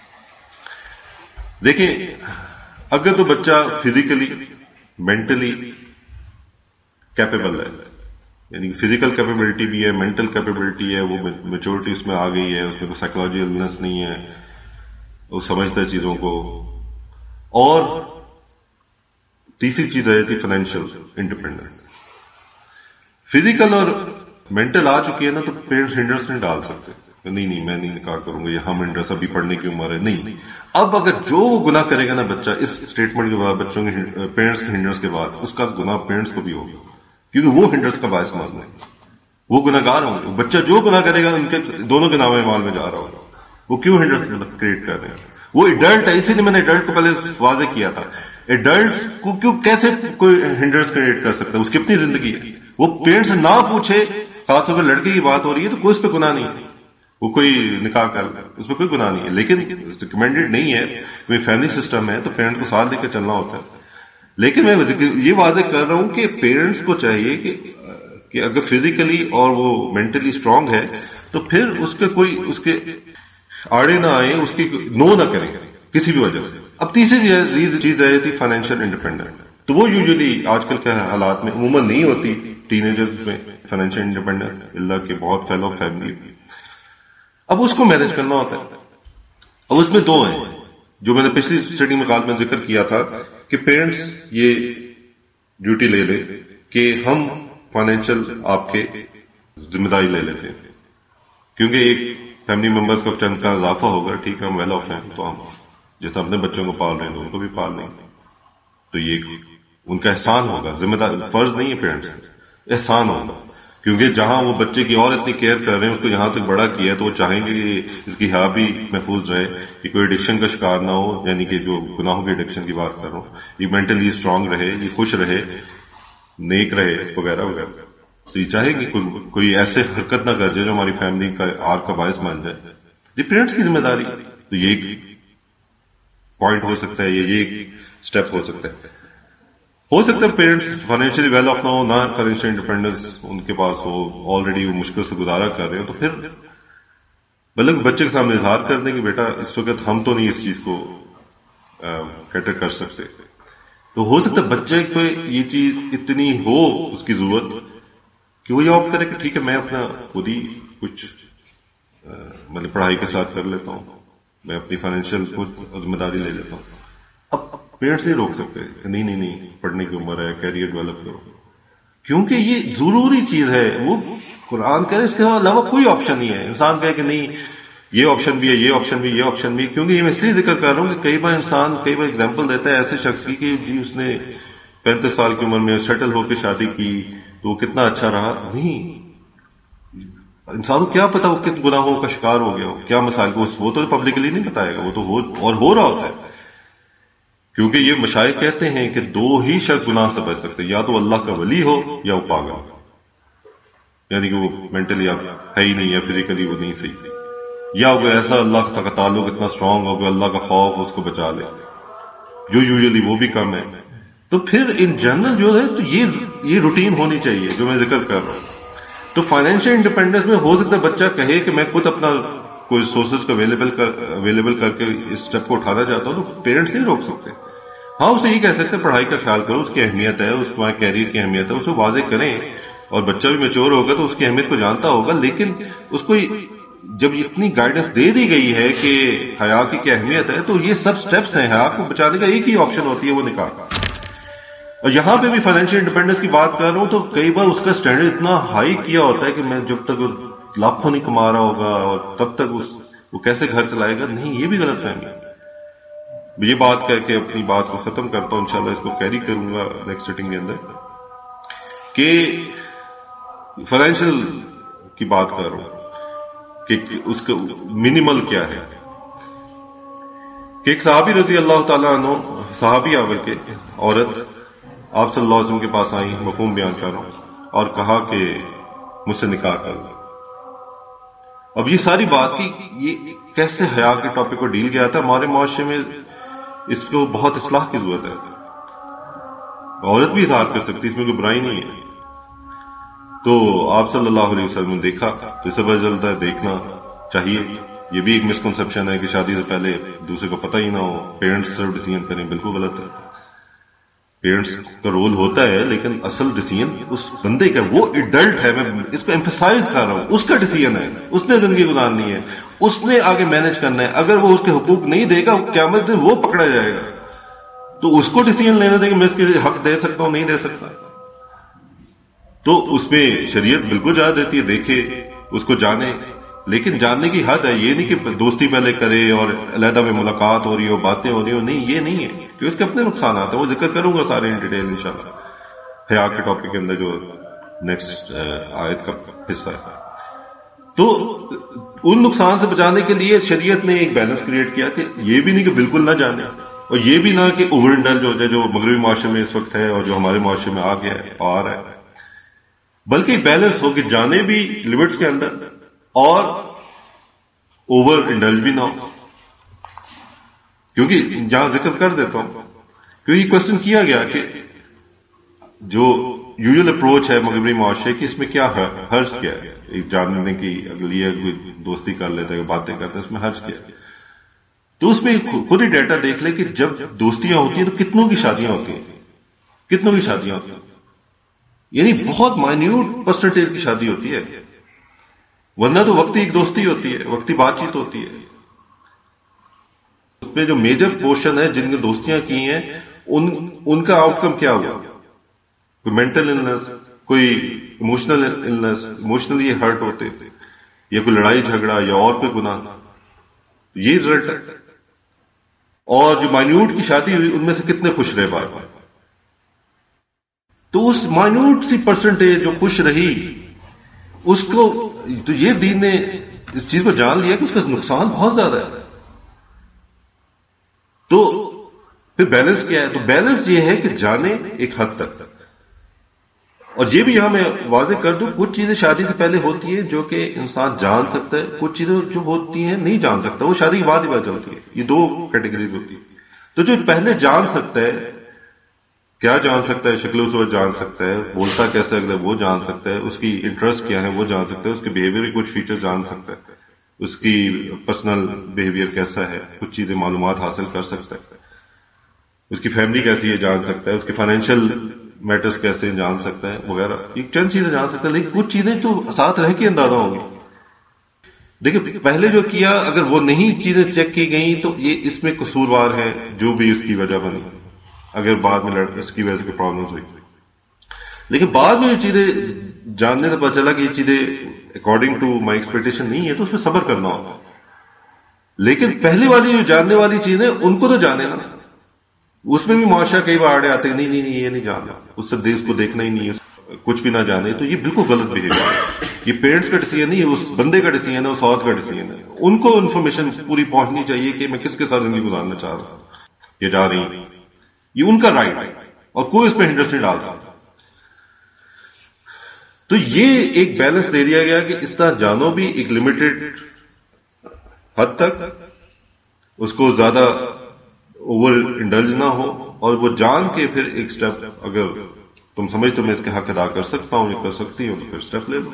دیکھیں، اگر تو بچہ فزیکلی مینٹلی کیپیبل ہے، یعنی فزیکل کیپیبلٹی بھی ہے، مینٹل کیپیبلٹی ہے، وہ میچورٹی اس میں آ گئی ہے، اس میں کوئی سائیکولوجیکل النس نہیں ہے، وہ سمجھتا ہے چیزوں کو، اور تیسری چیز ہے تھی فائنینشیل انڈیپینڈنس۔ فزیکل اور مینٹل آ چکی ہے نا، تو پیرنٹس ہنڈرنس نہیں ڈال سکتے، نہیں نہیں میں نہیں نکاح کروں گا، یہ ہم ہنڈرنس ابھی پڑھنے کی عمر ہے، نہیں۔ اب اگر جو گناہ کرے گا نا بچہ اس اسٹیٹمنٹ کے بعد، بچوں کے پیرنٹس کے ہنڈرنس کے بعد، اس کا گناہ پیرنٹس کو بھی ہوگا، کیونکہ وہ ہنڈرنس کا باعث ماننا ہے، وہ گناہ گار ہوں گے۔ بچہ جو گناہ کرے گا ان کے دونوں کے نام مال میں جا رہا ہوگا، وہ کیوں ہنڈرنس کریٹ کر رہے ہیں؟ وہ ایڈلٹ ہے، اسی لیے میں نے ایڈلٹ کو پہلے واضح کیا تھا، ایڈلٹس کو کیوں کیسے کوئی ہنڈرنس کریٹ کر سکتا ہے؟ اس کی اپنی زندگی ہے، وہ پیرنٹس سے نہ پوچھے، خاص طور پر لڑکے کی بات ہو رہی ہے تو کوئی اس پہ گناہ نہیں ہے، وہ کوئی نکاح کر اس پہ کوئی گناہ نہیں ہے، لیکن ریکمینڈیڈ نہیں ہے، کوئی فیملی سسٹم ہے تو پیرنٹ کو ساتھ لے کے چلنا ہوتا ہے۔ لیکن میں یہ واضح کر رہا ہوں کہ پیرنٹس کو چاہیے کہ کہ اگر فزیکلی اور وہ مینٹلی اسٹرانگ ہے تو پھر اس کے کوئی اس کے آڑے نہ آئے، اس کی نو نہ کریں کسی بھی وجہ سے۔ اب تیسری چیز رہی تھی فائنینشیل انڈیپینڈنس، تو وہ یوزلی آج کل کے حالات میں عموماً نہیں ہوتی ٹین ایجرز میں فائنینشیل انڈیپینڈنس، اللہ کے بہت فیلو فیملی۔ اب اس کو مینج کرنا ہوتا ہے، اب اس میں دو ہیں جو میں نے پچھلی اسٹڈی میں کال میں ذکر کیا تھا کہ پیرنٹس یہ ڈیوٹی لے لے کہ ہم فائنینشیل آپ کے ذمہ داری لے لیتے ہیں، کیونکہ ایک فیملی ممبرس کا چند کا اضافہ ہوگا، ٹھیک ہے ہم ویل آف ہیں تو ہم جیسے اپنے بچوں کو پال رہے ہیں تو ان کو بھی پال لیں گے، تو یہ ان کا احسان ہوگا، ذمہ داری فرض نہیں ہے پیرنٹس کا، احسان ہوگا، کیونکہ جہاں وہ بچے کی اور اتنی کیئر کر رہے ہیں، اس کو یہاں تک بڑا کیا ہے، تو وہ چاہیں گے کہ اس کی حیا بھی محفوظ رہے، کہ کوئی ایڈکشن کا شکار نہ ہو، یعنی کہ جو گناہوں کی ایڈکشن کی بات کر رہا ہوں، یہ مینٹلی اسٹرانگ رہے، یہ خوش رہے، نیک رہے وغیرہ وغیرہ۔ تو یہ چاہے کہ کوئی, کوئی ایسے حرکت نہ کر جائے جو ہماری فیملی کا آر کا باعث بن جائے، یہ پیرنٹس کی ذمہ داری، تو یہ ایک پوائنٹ ہو سکتا ہے، یہ ایک اسٹیپ ہو سکتا ہے۔ ہو سکتا ہے پیرنٹس فائنینشلی ویل آف نہ ہو، نہ فائنینشیل انڈیپینڈنس ان کے پاس ہو، آلریڈی وہ مشکل سے گزارا کر رہے ہو، تو پھر بلکہ بچے کے سامنے اظہار کر دیں کہ بیٹا اس وقت ہم تو نہیں اس چیز کو کیٹر کر سکتے، تو ہو سکتا ہے بچے کو یہ چیز اتنی ہو اس کی ضرورت کہ وہ یہ آپٹ کرے کہ ٹھیک ہے میں اپنا خود ہی کچھ مطلب پڑھائی کے ساتھ کر لیتا ہوں، میں اپنی فائنینشیل خود ذمہ داری لے لیتا ہوں۔ اب پیرنٹس نہیں روک سکتے کہ نہیں نہیں نہیں پڑھنے کی عمر ہے، کیریئر ڈیولپ کرو، کیونکہ یہ ضروری چیز ہے، وہ قرآن کہہ رہے اس کے علاوہ کوئی آپشن نہیں ہے۔ انسان کہے کہ نہیں یہ آپشن بھی ہے، یہ آپشن بھی، یہ آپشن بھی، کیونکہ یہ میں اس لیے ذکر کر رہا ہوں کہ کئی بار انسان کئی بار اگزامپل دیتا ہے ایسے شخص کی کہ جی اس نے پینتیس سال کی عمر میں سیٹل ہو کے شادی کی تو وہ کتنا اچھا رہا، نہیں، انسان کو کیا پتا وہ کس گناہوں کا شکار ہو گیا ہو، کیا مسائل کو، وہ تو پبلکلی نہیں بتائے گا، وہ تو ہو اور ہو رہا ہوتا ہے، کیونکہ یہ مشائخ کہتے ہیں کہ دو ہی شخص گناہ سے بچ سکتے، یا تو اللہ کا ولی ہو یا وہ پاگل، یعنی کہ وہ مینٹلی اب ہے ہی نہیں، یا فزیکلی وہ نہیں صحیح، یا وہ ایسا اللہ کا تعلق اتنا اسٹرانگ ہو کہ اللہ کا خوف اس کو بچا لے، جو یوزلی وہ بھی کم ہے۔ تو پھر ان جنرل جو ہے تو یہ یہ روٹین ہونی چاہیے جو میں ذکر کر رہا ہوں۔ تو فائنینشیل انڈیپینڈنس میں ہو سکتا ہے بچہ کہے کہ میں خود اپنا کوئی سورسز کو اویلیبل کر اویلیبل کر کے اس اسٹیپ کو اٹھانا چاہتا ہوں، تو پیرنٹس نہیں روک سکتے۔ ہاں اسے یہ کہہ سکتے پڑھائی کا خیال کرو، اس کی اہمیت ہے، اس تمہارے کیریئر کی اہمیت ہے، اسے واضح کریں اور بچہ بھی میچور ہوگا تو اس کی اہمیت کو جانتا ہوگا، لیکن اس کو جب اتنی گائیڈنس دے دی گئی ہے کہ حیا کی کیا اہمیت ہے، تو یہ سب سٹیپس ہیں. حیا کو بچانے کا ایک ہی آپشن ہوتی ہے، وہ نکاح. اور یہاں پہ بھی فائنینشیل انڈیپینڈنس کی بات کر رہا ہوں تو کئی بار اس کا اسٹینڈرڈ اتنا ہائی کیا ہوتا ہے کہ میں جب تک لاکھوں نہیں کما رہا ہوگا اور تب تک اس وہ کیسے گھر چلائے گا. نہیں، یہ بھی غلط فہمی ہے. یہ بات کہہ کے اپنی بات کو ختم کرتا ہوں، انشاءاللہ اس کو کیری کروں گا نیکسٹ سیٹنگ کے اندر، کہ فائنینشیل کی بات کر رہا ہوں کہ اس کا منیمل کیا ہے. کہ ایک صحابی رضی اللہ تعالیٰ عنہ، صحابی اول کے عورت آپ صلی اللہ علیہ وسلم کے پاس آئی، مفہوم بیان کر رہا ہوں، اور کہا کہ مجھ سے نکاح کر لو. اب یہ ساری بات کی، یہ کیسے حیا کے ٹاپک کو ڈیل کیا تھا. ہمارے معاشرے میں اس کو بہت اصلاح کی ضرورت ہے. عورت بھی اظہار کر سکتی، اس میں کوئی برائی نہیں ہے. تو آپ صلی اللہ علیہ وسلم نے دیکھا تو اسے پتہ چلتا ہے دیکھنا چاہیے. یہ بھی ایک مسکنسپشن ہے کہ شادی سے پہلے دوسرے کو پتہ ہی نہ ہو، پیرنٹس صرف ڈیسیژن کریں، بالکل غلط ہے. پیرنٹس کا رول ہوتا ہے لیکن اصل ڈیسیژن اس بندے کا، وہ ایڈلٹ ہے، میں اس کو ایمفیسائز کر رہا ہوں، اس کا ڈیسیژن ہے، اس نے زندگی گزارنی ہے، اس نے آگے مینج کرنا ہے. اگر وہ اس کے حقوق نہیں دے گا، قیامت دن وہ پکڑا جائے گا. تو اس کو ڈیسیژن لینا دیں کہ میں اس کے حق دے سکتا ہوں نہیں دے سکتا. تو اس میں شریعت بالکل جا دیتی ہے، دیکھے اس کو جانے، لیکن جاننے کی حد ہے. یہ نہیں کہ دوستی پہلے کرے اور علیحدہ میں ملاقات ہو رہی ہو، باتیں ہو رہی ہو. نہیں، یہ نہیں ہے، کہ اس کے اپنے نقصانات ہیں. وہ ذکر کروں گا سارے ان ڈیٹیل انشاءاللہ حیا کے ٹاپک کے اندر جو نیکسٹ آیت کا حصہ ہے. تو ان نقصان سے بچانے کے لیے شریعت نے ایک بیلنس کریٹ کیا کہ یہ بھی نہیں کہ بالکل نہ جانے، اور یہ بھی نہ کہ اوور انڈلج ہو جائے جو مغربی معاشرے میں اس وقت ہے اور جو ہمارے معاشرے میں آ گیا ہے آ رہا ہے. بلکہ بیلنس ہو کہ جانے بھی لمٹس کے اندر اور اوور انڈلج بھی نہ ہو. کیونکہ جہاں ذکر کر دیتا ہوں، کیونکہ کوشچن کیا گیا کہ جو یوزل اپروچ ہے مغربی معاشرے کی، اس میں کیا ہے، حرج کیا ہے. ایک جاننے کی اگلی کوئی دوستی کر لیتا ہے، باتیں کرتے ہیں، اس میں حرج کیا ہے. تو اس میں خود ہی ڈیٹا دیکھ لے کہ جب دوستیاں ہوتی ہیں تو کتنوں کی شادیاں ہوتی ہیں، کتنوں کی شادیاں ہوتی ہیں. یعنی بہت مائنیوٹ پرسنٹیج کی شادی ہوتی ہے. ورنہ تو وقتی ایک دوستی ہوتی ہے، وقتی بات چیت ہوتی ہے. اس میں جو میجر پورشن ہے جن نے دوستیاں کی ہیں، ان ان کا آؤٹ کم کیا ہوا؟ کوئی مینٹل النس، کوئی ایموشنل النس، ایموشنلی ہرٹ ہوتے، یا کوئی لڑائی جھگڑا یا اور کوئی گناہ. یہ رزلٹ ہے. اور جو مائنیوٹ کی شادی ہوئی ان میں سے کتنے خوش رہے بار بار. تو اس مائنیوٹ سی پرسنٹیج جو خوش رہی، اس کو تو یہ دین نے اس چیز کو جان لیا کہ اس کا نقصان بہت زیادہ ہے. تو پھر بیلنس کیا ہے؟ تو بیلنس یہ ہے کہ جانے ایک حد تک. اور یہ بھی یہاں میں واضح کر دوں، کچھ چیزیں شادی سے پہلے ہوتی ہیں جو کہ انسان جان سکتا ہے، کچھ چیزیں جو ہوتی ہیں نہیں جان سکتا، وہ شادی کے بعد ہی پتہ چلتی ہے. یہ دو کیٹیگریز ہوتی ہیں. تو جو پہلے جان سکتا ہے، کیا جان سکتا ہے؟ شکل و صورت جان سکتا ہے، بولتا کیسے اگر وہ جان سکتا ہے، اس کی انٹرسٹ کیا ہے وہ جان سکتا ہے، اس کے بیہیویئر کے کچھ فیچر جان سکتا ہے، اس کی پرسنل بیہیویئر کیسا ہے، کچھ چیزیں معلومات حاصل کر سکتا ہے، اس کی فیملی کیسی ہے جان سکتا ہے، اس کے فائنینشیل میٹرز کیسے جان سکتا ہے وغیرہ. یہ چند چیزیں جان سکتا ہے، لیکن کچھ چیزیں تو ساتھ رہ کے اندازہ ہوں گی. دیکھیں پہلے جو کیا، اگر وہ نہیں چیزیں چیک کی گئیں تو یہ اس میں قصوروار ہے جو بھی اس کی وجہ بنی، اگر بعد میں اس کی وجہ سے کوئی پرابلمز ہوئی. لیکن بعد میں یہ چیزیں جاننے سے پتہ چلا کہ یہ چیزیں اکارڈنگ ٹو مائی ایکسپیکٹیشن نہیں ہے، تو اس میں صبر کرنا ہوگا. لیکن پہلی والی جو جاننے والی چیزیں ان کو تو جانے نا. اس میں بھی معاشرہ کئی بار آڑے آتے ہیں، نہیں نہیں نہیں یہ نہیں جاننا، اس سے دیش کو دیکھنا ہی نہیں ہے، کچھ بھی نہ جانے. تو یہ بالکل غلط بہیویئر ہے. یہ پیرنٹس کا ڈیسیژن نہیں ہے، اس بندے کا ڈیسیژن ہے، اس عورت کا ڈیسیژن ہے. ان کو انفارمیشن پوری پہنچنی چاہیے کہ میں کس کے ساتھ زندگی گزارنا چاہ رہا ہوں یا جا رہی ہوں. یہ ان کا رائٹ ہے اور کوئی اس پہ ہنڈرس نہیں ڈال سکتا. تو یہ ایک بیلنس دے دیا گیا کہ اس طرح جانو بھی ایک لمیٹڈ حد تک، اس کو زیادہ اوور انڈلج نہ ہو، اور وہ جان کے پھر ایک سٹیپ اگر تم سمجھتے میں اس کے حق ادا کر سکتا ہوں یا کر سکتی ہوں تو پھر سٹیپ لے لو.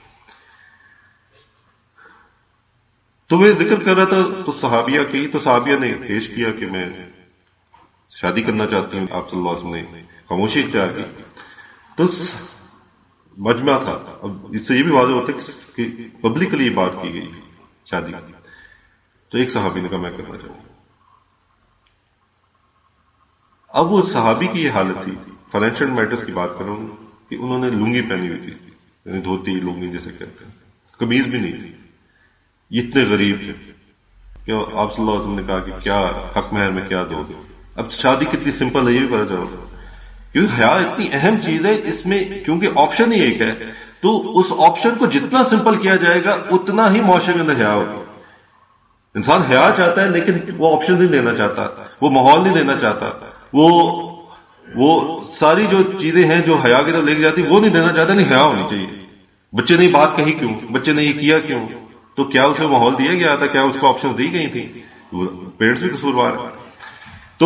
تو میں ذکر کر رہا تھا تو صحابیہ کی، تو صحابیہ نے پیش کیا کہ میں شادی کرنا چاہتی ہوں. آپ صلی اللہ علیہ وسلم نے خاموشی اختیار کی. تو مجمع تھا. اب اس سے یہ بھی واضح ہوتا ہے کہ پبلکلی یہ بات کی گئی شادی کی. تو ایک صحابی نے کہا میں کرنا چاہوں گا. اب وہ صحابی کی یہ حالت تھی, فائنینشیل میٹرز کی بات کروں کہ انہوں نے لنگی پہنی ہوئی تھی, یعنی دھوتی لنگی جیسے کہتے ہیں, قمیض بھی نہیں تھی. یہ اتنے غریب تھے کہ آپ صلی اللہ علیہ وسلم نے کہا کہ کیا حق مہر میں کیا دو گے. اب شادی کتنی سمپل ہے یہ بھی پتا چلا, کیونکہ حیا اتنی اہم چیز ہے. اس میں چونکہ آپشن ہی ایک ہے تو اس آپشن کو جتنا سمپل کیا جائے گا اتنا ہی معاشرے کے اندر حیا ہوگا. انسان حیا چاہتا ہے لیکن وہ آپشن نہیں دینا چاہتا, وہ ماحول نہیں دینا چاہتا, وہ وہ ساری جو چیزیں ہیں جو حیا کی طرف لے کے جاتی وہ نہیں دینا چاہتا. نہیں, حیا ہونی چاہیے. بچے نے یہ بات کہی کیوں, بچے نے یہ کیا کیوں, تو کیا اسے ماحول دیا گیا تھا, کیا اس کو آپشن دی گئی تھی؟ پیرنٹس بھی قصوروار ہیں. تو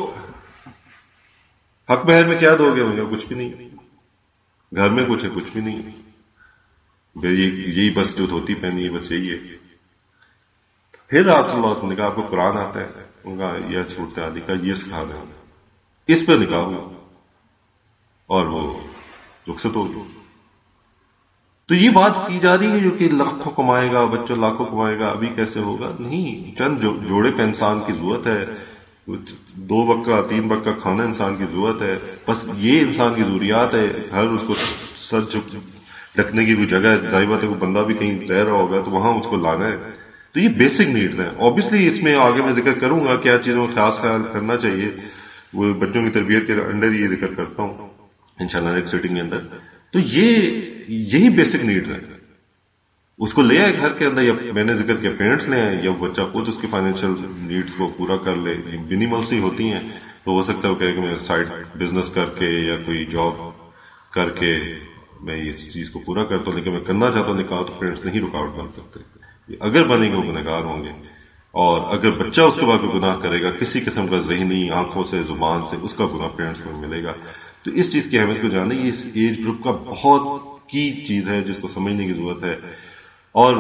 حق مہر میں کیا دو گے مجھے؟ کچھ بھی نہیں. گھر میں کچھ ہے, کچھ بھی نہیں. یہی بس جو دھوتی پہنی ہے بس یہی ہے. پھر آپ صلی اللہ علیہ وسلم نے کہا آپ کو قرآن آتا ہے؟ ان کا یہ چھوٹتے آدھی کا یہ سکھا دیں. اس پہ نکاح ہوا اور وہ رخصت ہو گئی. تو یہ بات کی جا رہی ہے جو کہ لاکھوں کمائے گا, بچوں لاکھوں کمائے گا, ابھی کیسے ہوگا؟ نہیں, چند جوڑے پہ انسان کی ضرورت ہے, دو وقت کا تین وقت کا کھانا انسان کی ضرورت ہے, بس یہ انسان کی ضروریات ہے. ہر اس کو سر جھک ڈھکنے کی کوئی جگہ ہے, ظاہر بات ہے کوئی بندہ بھی کہیں رہ رہا ہوگا تو وہاں اس کو لانا ہے. تو یہ بیسک نیڈز ہیں. آبویسلی اس میں آگے میں ذکر کروں گا کیا چیزوں کا خاص خیال کرنا چاہیے, وہ بچوں کی تربیت کے انڈر یہ ذکر کرتا ہوں انشاءاللہ ایک سیٹنگ کے اندر. تو یہ یہی بیسک نیڈز ہیں. اس کو لے آئے گھر کے اندر, یا میں نے ذکر کیا پیرنٹس لے آئے, یا بچہ خود اس کی فائنینشیل نیڈز کو پورا کر لے. منیملس ہی ہوتی ہیں تو ہو سکتا ہے وہ کہے کہ میں سائڈ بزنس کر کے یا کوئی جاب کر کے میں اس چیز کو پورا کرتا ہوں, لیکن میں کرنا چاہتا ہوں نکاح, تو پیرنٹس نہیں رکاوٹ بن سکتے. اگر بنیں گے وہ گنہگار ہوں گے, اور اگر بچہ اس کے بعد کوئی گناہ کرے گا کسی قسم کا ذہنی, آنکھوں سے, زبان سے, اس کا گناہ پیرنٹس کو ملے گا. تو اس چیز کی اہمیت کو جانے, یہ اس ایج گروپ کا بہت کی چیز ہے جس کو سمجھنے کی ضرورت ہے. اور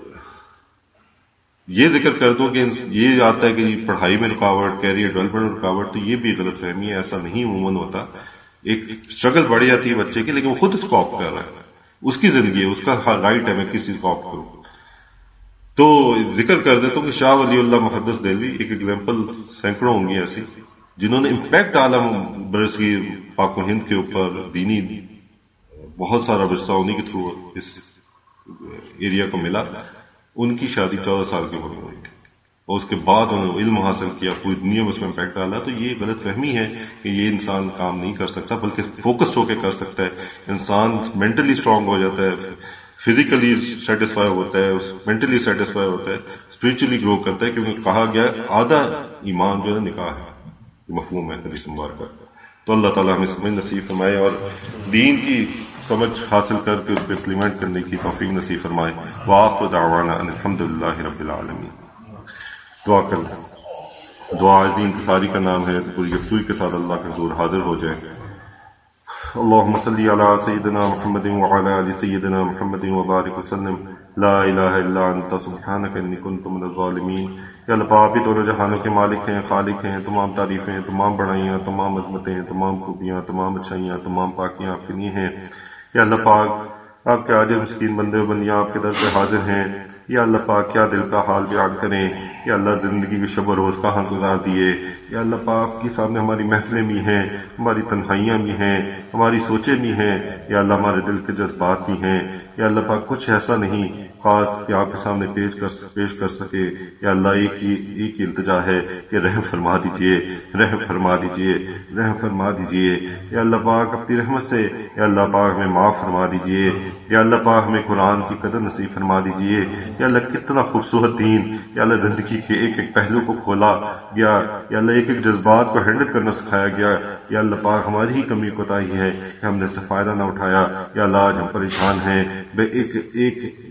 یہ ذکر کر دوں کہ یہ آتا ہے کہ پڑھائی میں رکاوٹ, کیریئر ڈیولپمنٹ میں رکاوٹ, تو یہ بھی غلط فہمی ہے. ایسا نہیں عموماً ہوتا. ایک اسٹرگل بڑھ جاتی ہے بچے کی, لیکن وہ خود اس کو آپٹ کر رہا ہے, اس کی زندگی ہے, اس کا رائٹ ہے میں کس چیز کو آپٹ کروں. تو ذکر کر دیتا ہوں کہ شاہ ولی اللہ محدث دہلوی ایک ایگزامپل, سینکڑوں ہوں گی ایسی جنہوں نے امپیکٹ عالم برصغیر پاک و ہند کے اوپر دینی بہت سارا ورثہ انہیں کے تھرو اس ایریا کو ملا. ان کی شادی چودہ سال کی عمر میں ہوئی اور اس کے بعد انہوں نے علم حاصل کیا, پوری دنیا میں اس میں امپیکٹ ڈالا. تو یہ غلط فہمی ہے کہ یہ انسان کام نہیں کر سکتا, بلکہ فوکس ہو کے کر سکتا ہے. انسان مینٹلی اسٹرانگ ہو جاتا ہے, فزیکلی سیٹسفائی ہوتا ہے, مینٹلی سیٹسفائی ہوتا ہے, اسپرچولی گرو کرتا ہے, کیونکہ کہا گیا آدھا ایمان جو ہے نکاح ہے, مفہوم ہے حدیث مبارکہ. تو اللہ تعالیٰ ہمیں سمجھ نصیب فرمائے اور دین کی سمجھ حاصل کر کے اس کو امپلیمنٹ کرنے کی توفیق نصیب فرمائے. وآخر دعوانا ان الحمدللہ رب العالمین. دعا کر دعا عظیم انتصاری کا نام ہے, تو پوری یکسوئی کے ساتھ اللہ کے حضور حاضر ہو جائیں. اللهم صل على سيدنا محمد وعلى آل سيدنا محمد وبارك وسلم. لا الہ الا انت سبحانك انی كنت من الظالمین. یا اللہ پاک بھی دونوں جہانوں کے مالک ہیں, خالق ہیں. تمام تعریفیں, تمام بڑائیاں, تمام عظمتیں, تمام خوبیاں, تمام اچھائیاں, تمام پاکیاں آپ کے لیے ہیں. یا اللہ پاک آپ کے عاجز مسکین بندے و بندیاں آپ کے در پہ حاضر ہیں. یا اللہ پاک کیا دل کا حال بیان کریں. یا اللہ زندگی کی شب و روز کہاں گزار دیے. یا اللہ پاک کے سامنے ہماری محفلیں بھی ہیں, ہماری تنہائیاں بھی ہیں, ہماری سوچیں بھی ہیں. یا اللہ ہمارے دل کے جذبات بھی ہیں. یا اللہ پاک کچھ ایسا نہیں خاص کہ آپ کے سامنے پیش کر پیش کر سکے. یا اللہ ایک ہی ایک التجا ہے کہ رحم فرما دیجئے, رحم فرما دیجئے, رحم فرما دیجئے. یا اللہ پاک اپنی رحمت سے یا اللہ پاک ہمیں معاف فرما دیجئے. یا اللہ پاک ہمیں قرآن کی قدر نصیب فرما دیجئے. یا اللہ کتنا خوبصورت دین, یا اللہ زندگی کے ایک ایک پہلو کو کھولا گیا. یا اللہ ایک ایک جذبات کو ہینڈل کرنا سکھایا گیا. یا اللہ پاک ہماری ہی کمی کوتاہی ہے کہ ہم نے اس سے فائدہ نہ اٹھایا. یا اللہ آج ہم پریشان ہیں, ایک ایک انفرادی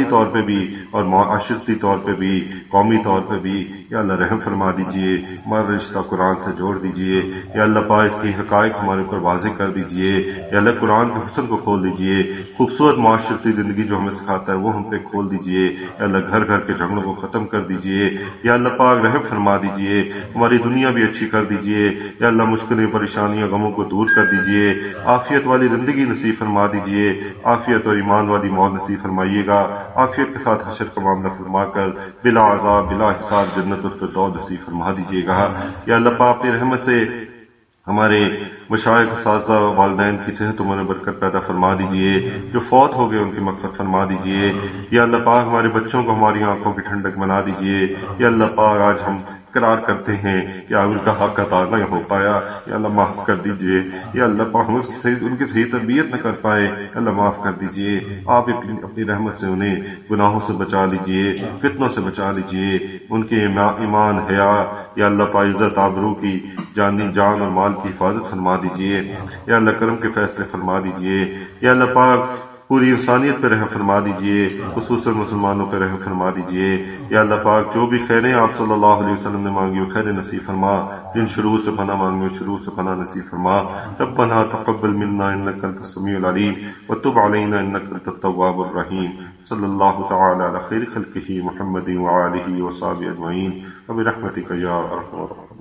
اجتماعی طور پہ بھی اور معاشرتی طور پہ بھی، قومی طور پہ بھی یا اللہ رحم فرما دیجئے، ہمارا رشتہ قرآن سے جوڑ دیجئے یا اللہ پاک اس کی حقائق ہمارے اوپر واضح کر دیجئے یا اللہ قرآن کے حسن کو کھول دیجئے، خوبصورت معاشرتی زندگی جو ہمیں سکھاتا ہے وہ ہم پہ کھول دیجئے یا اللہ گھر گھر کے جھگڑوں کو ختم کر دیجئے یا اللہ پاک رحم فرما دیجئے، ہماری دنیا بھی اچھی کر دیجئے یا اللہ مشکلیں پریشانیاں غموں کو دور کر دیجئے، عافیت والی زندگی نصیب فرما دیجئے، عافیت اور ایمان والی موت نصیب فرمائیے گا، عافیت کے ساتھ حشر کا معاملہ فرما کر بلا عذاب بلا حساب جنت الفردوس نصیب فرما دیجیے گا یا اللہ پاک اپنی رحمت سے ہمارے مشائخ اساتذہ والدین کی صحت عمر میں برکت پیدا فرما دیجئے، جو فوت ہو گئے ان کی مغفرت فرما دیجئے یا اللہ پاک ہمارے بچوں کو ہماری آنکھوں کی ٹھنڈک بنا دیجئے یا اللہ پاک آج ہم اقرار کرتے ہیں کہ ان کا حق ادا نہیں ہو پایا یا اللہ معاف کر دیجئے یا اللہ پاک ہم ان کی صحیح تربیت نہ کر پائے اللہ معاف کر دیجئے، آپ اپنی رحمت سے انہیں گناہوں سے بچا لیجئے، فتنوں سے بچا لیجئے، ان کے ایمان حیا یا اللہ پاک عزت آبرو کی جانی جان اور مال کی حفاظت فرما دیجئے یا اللہ کرم کے فیصلے فرما دیجئے یا اللہ پاک پوری انسانیت پہ رحم فرما دیجئے، خصوصاً مسلمانوں پہ رحم فرما دیجئے یا اللہ پاک جو بھی خیریں آپ صلی اللہ علیہ وسلم نے مانگی وہ خیر نصیب فرما، جن شرور سے پناہ مانگی وہ شرور سے پناہ نصیب فرما، ربنا تقبل منا انک انت السمیع العلیم وتب علینا انک انت التواب الرحیم، صلی اللہ تعالی علی خیر خلقہ محمد وآلہ وصحبہ اجمعین وبرحمتک یا ارحم الراحمین۔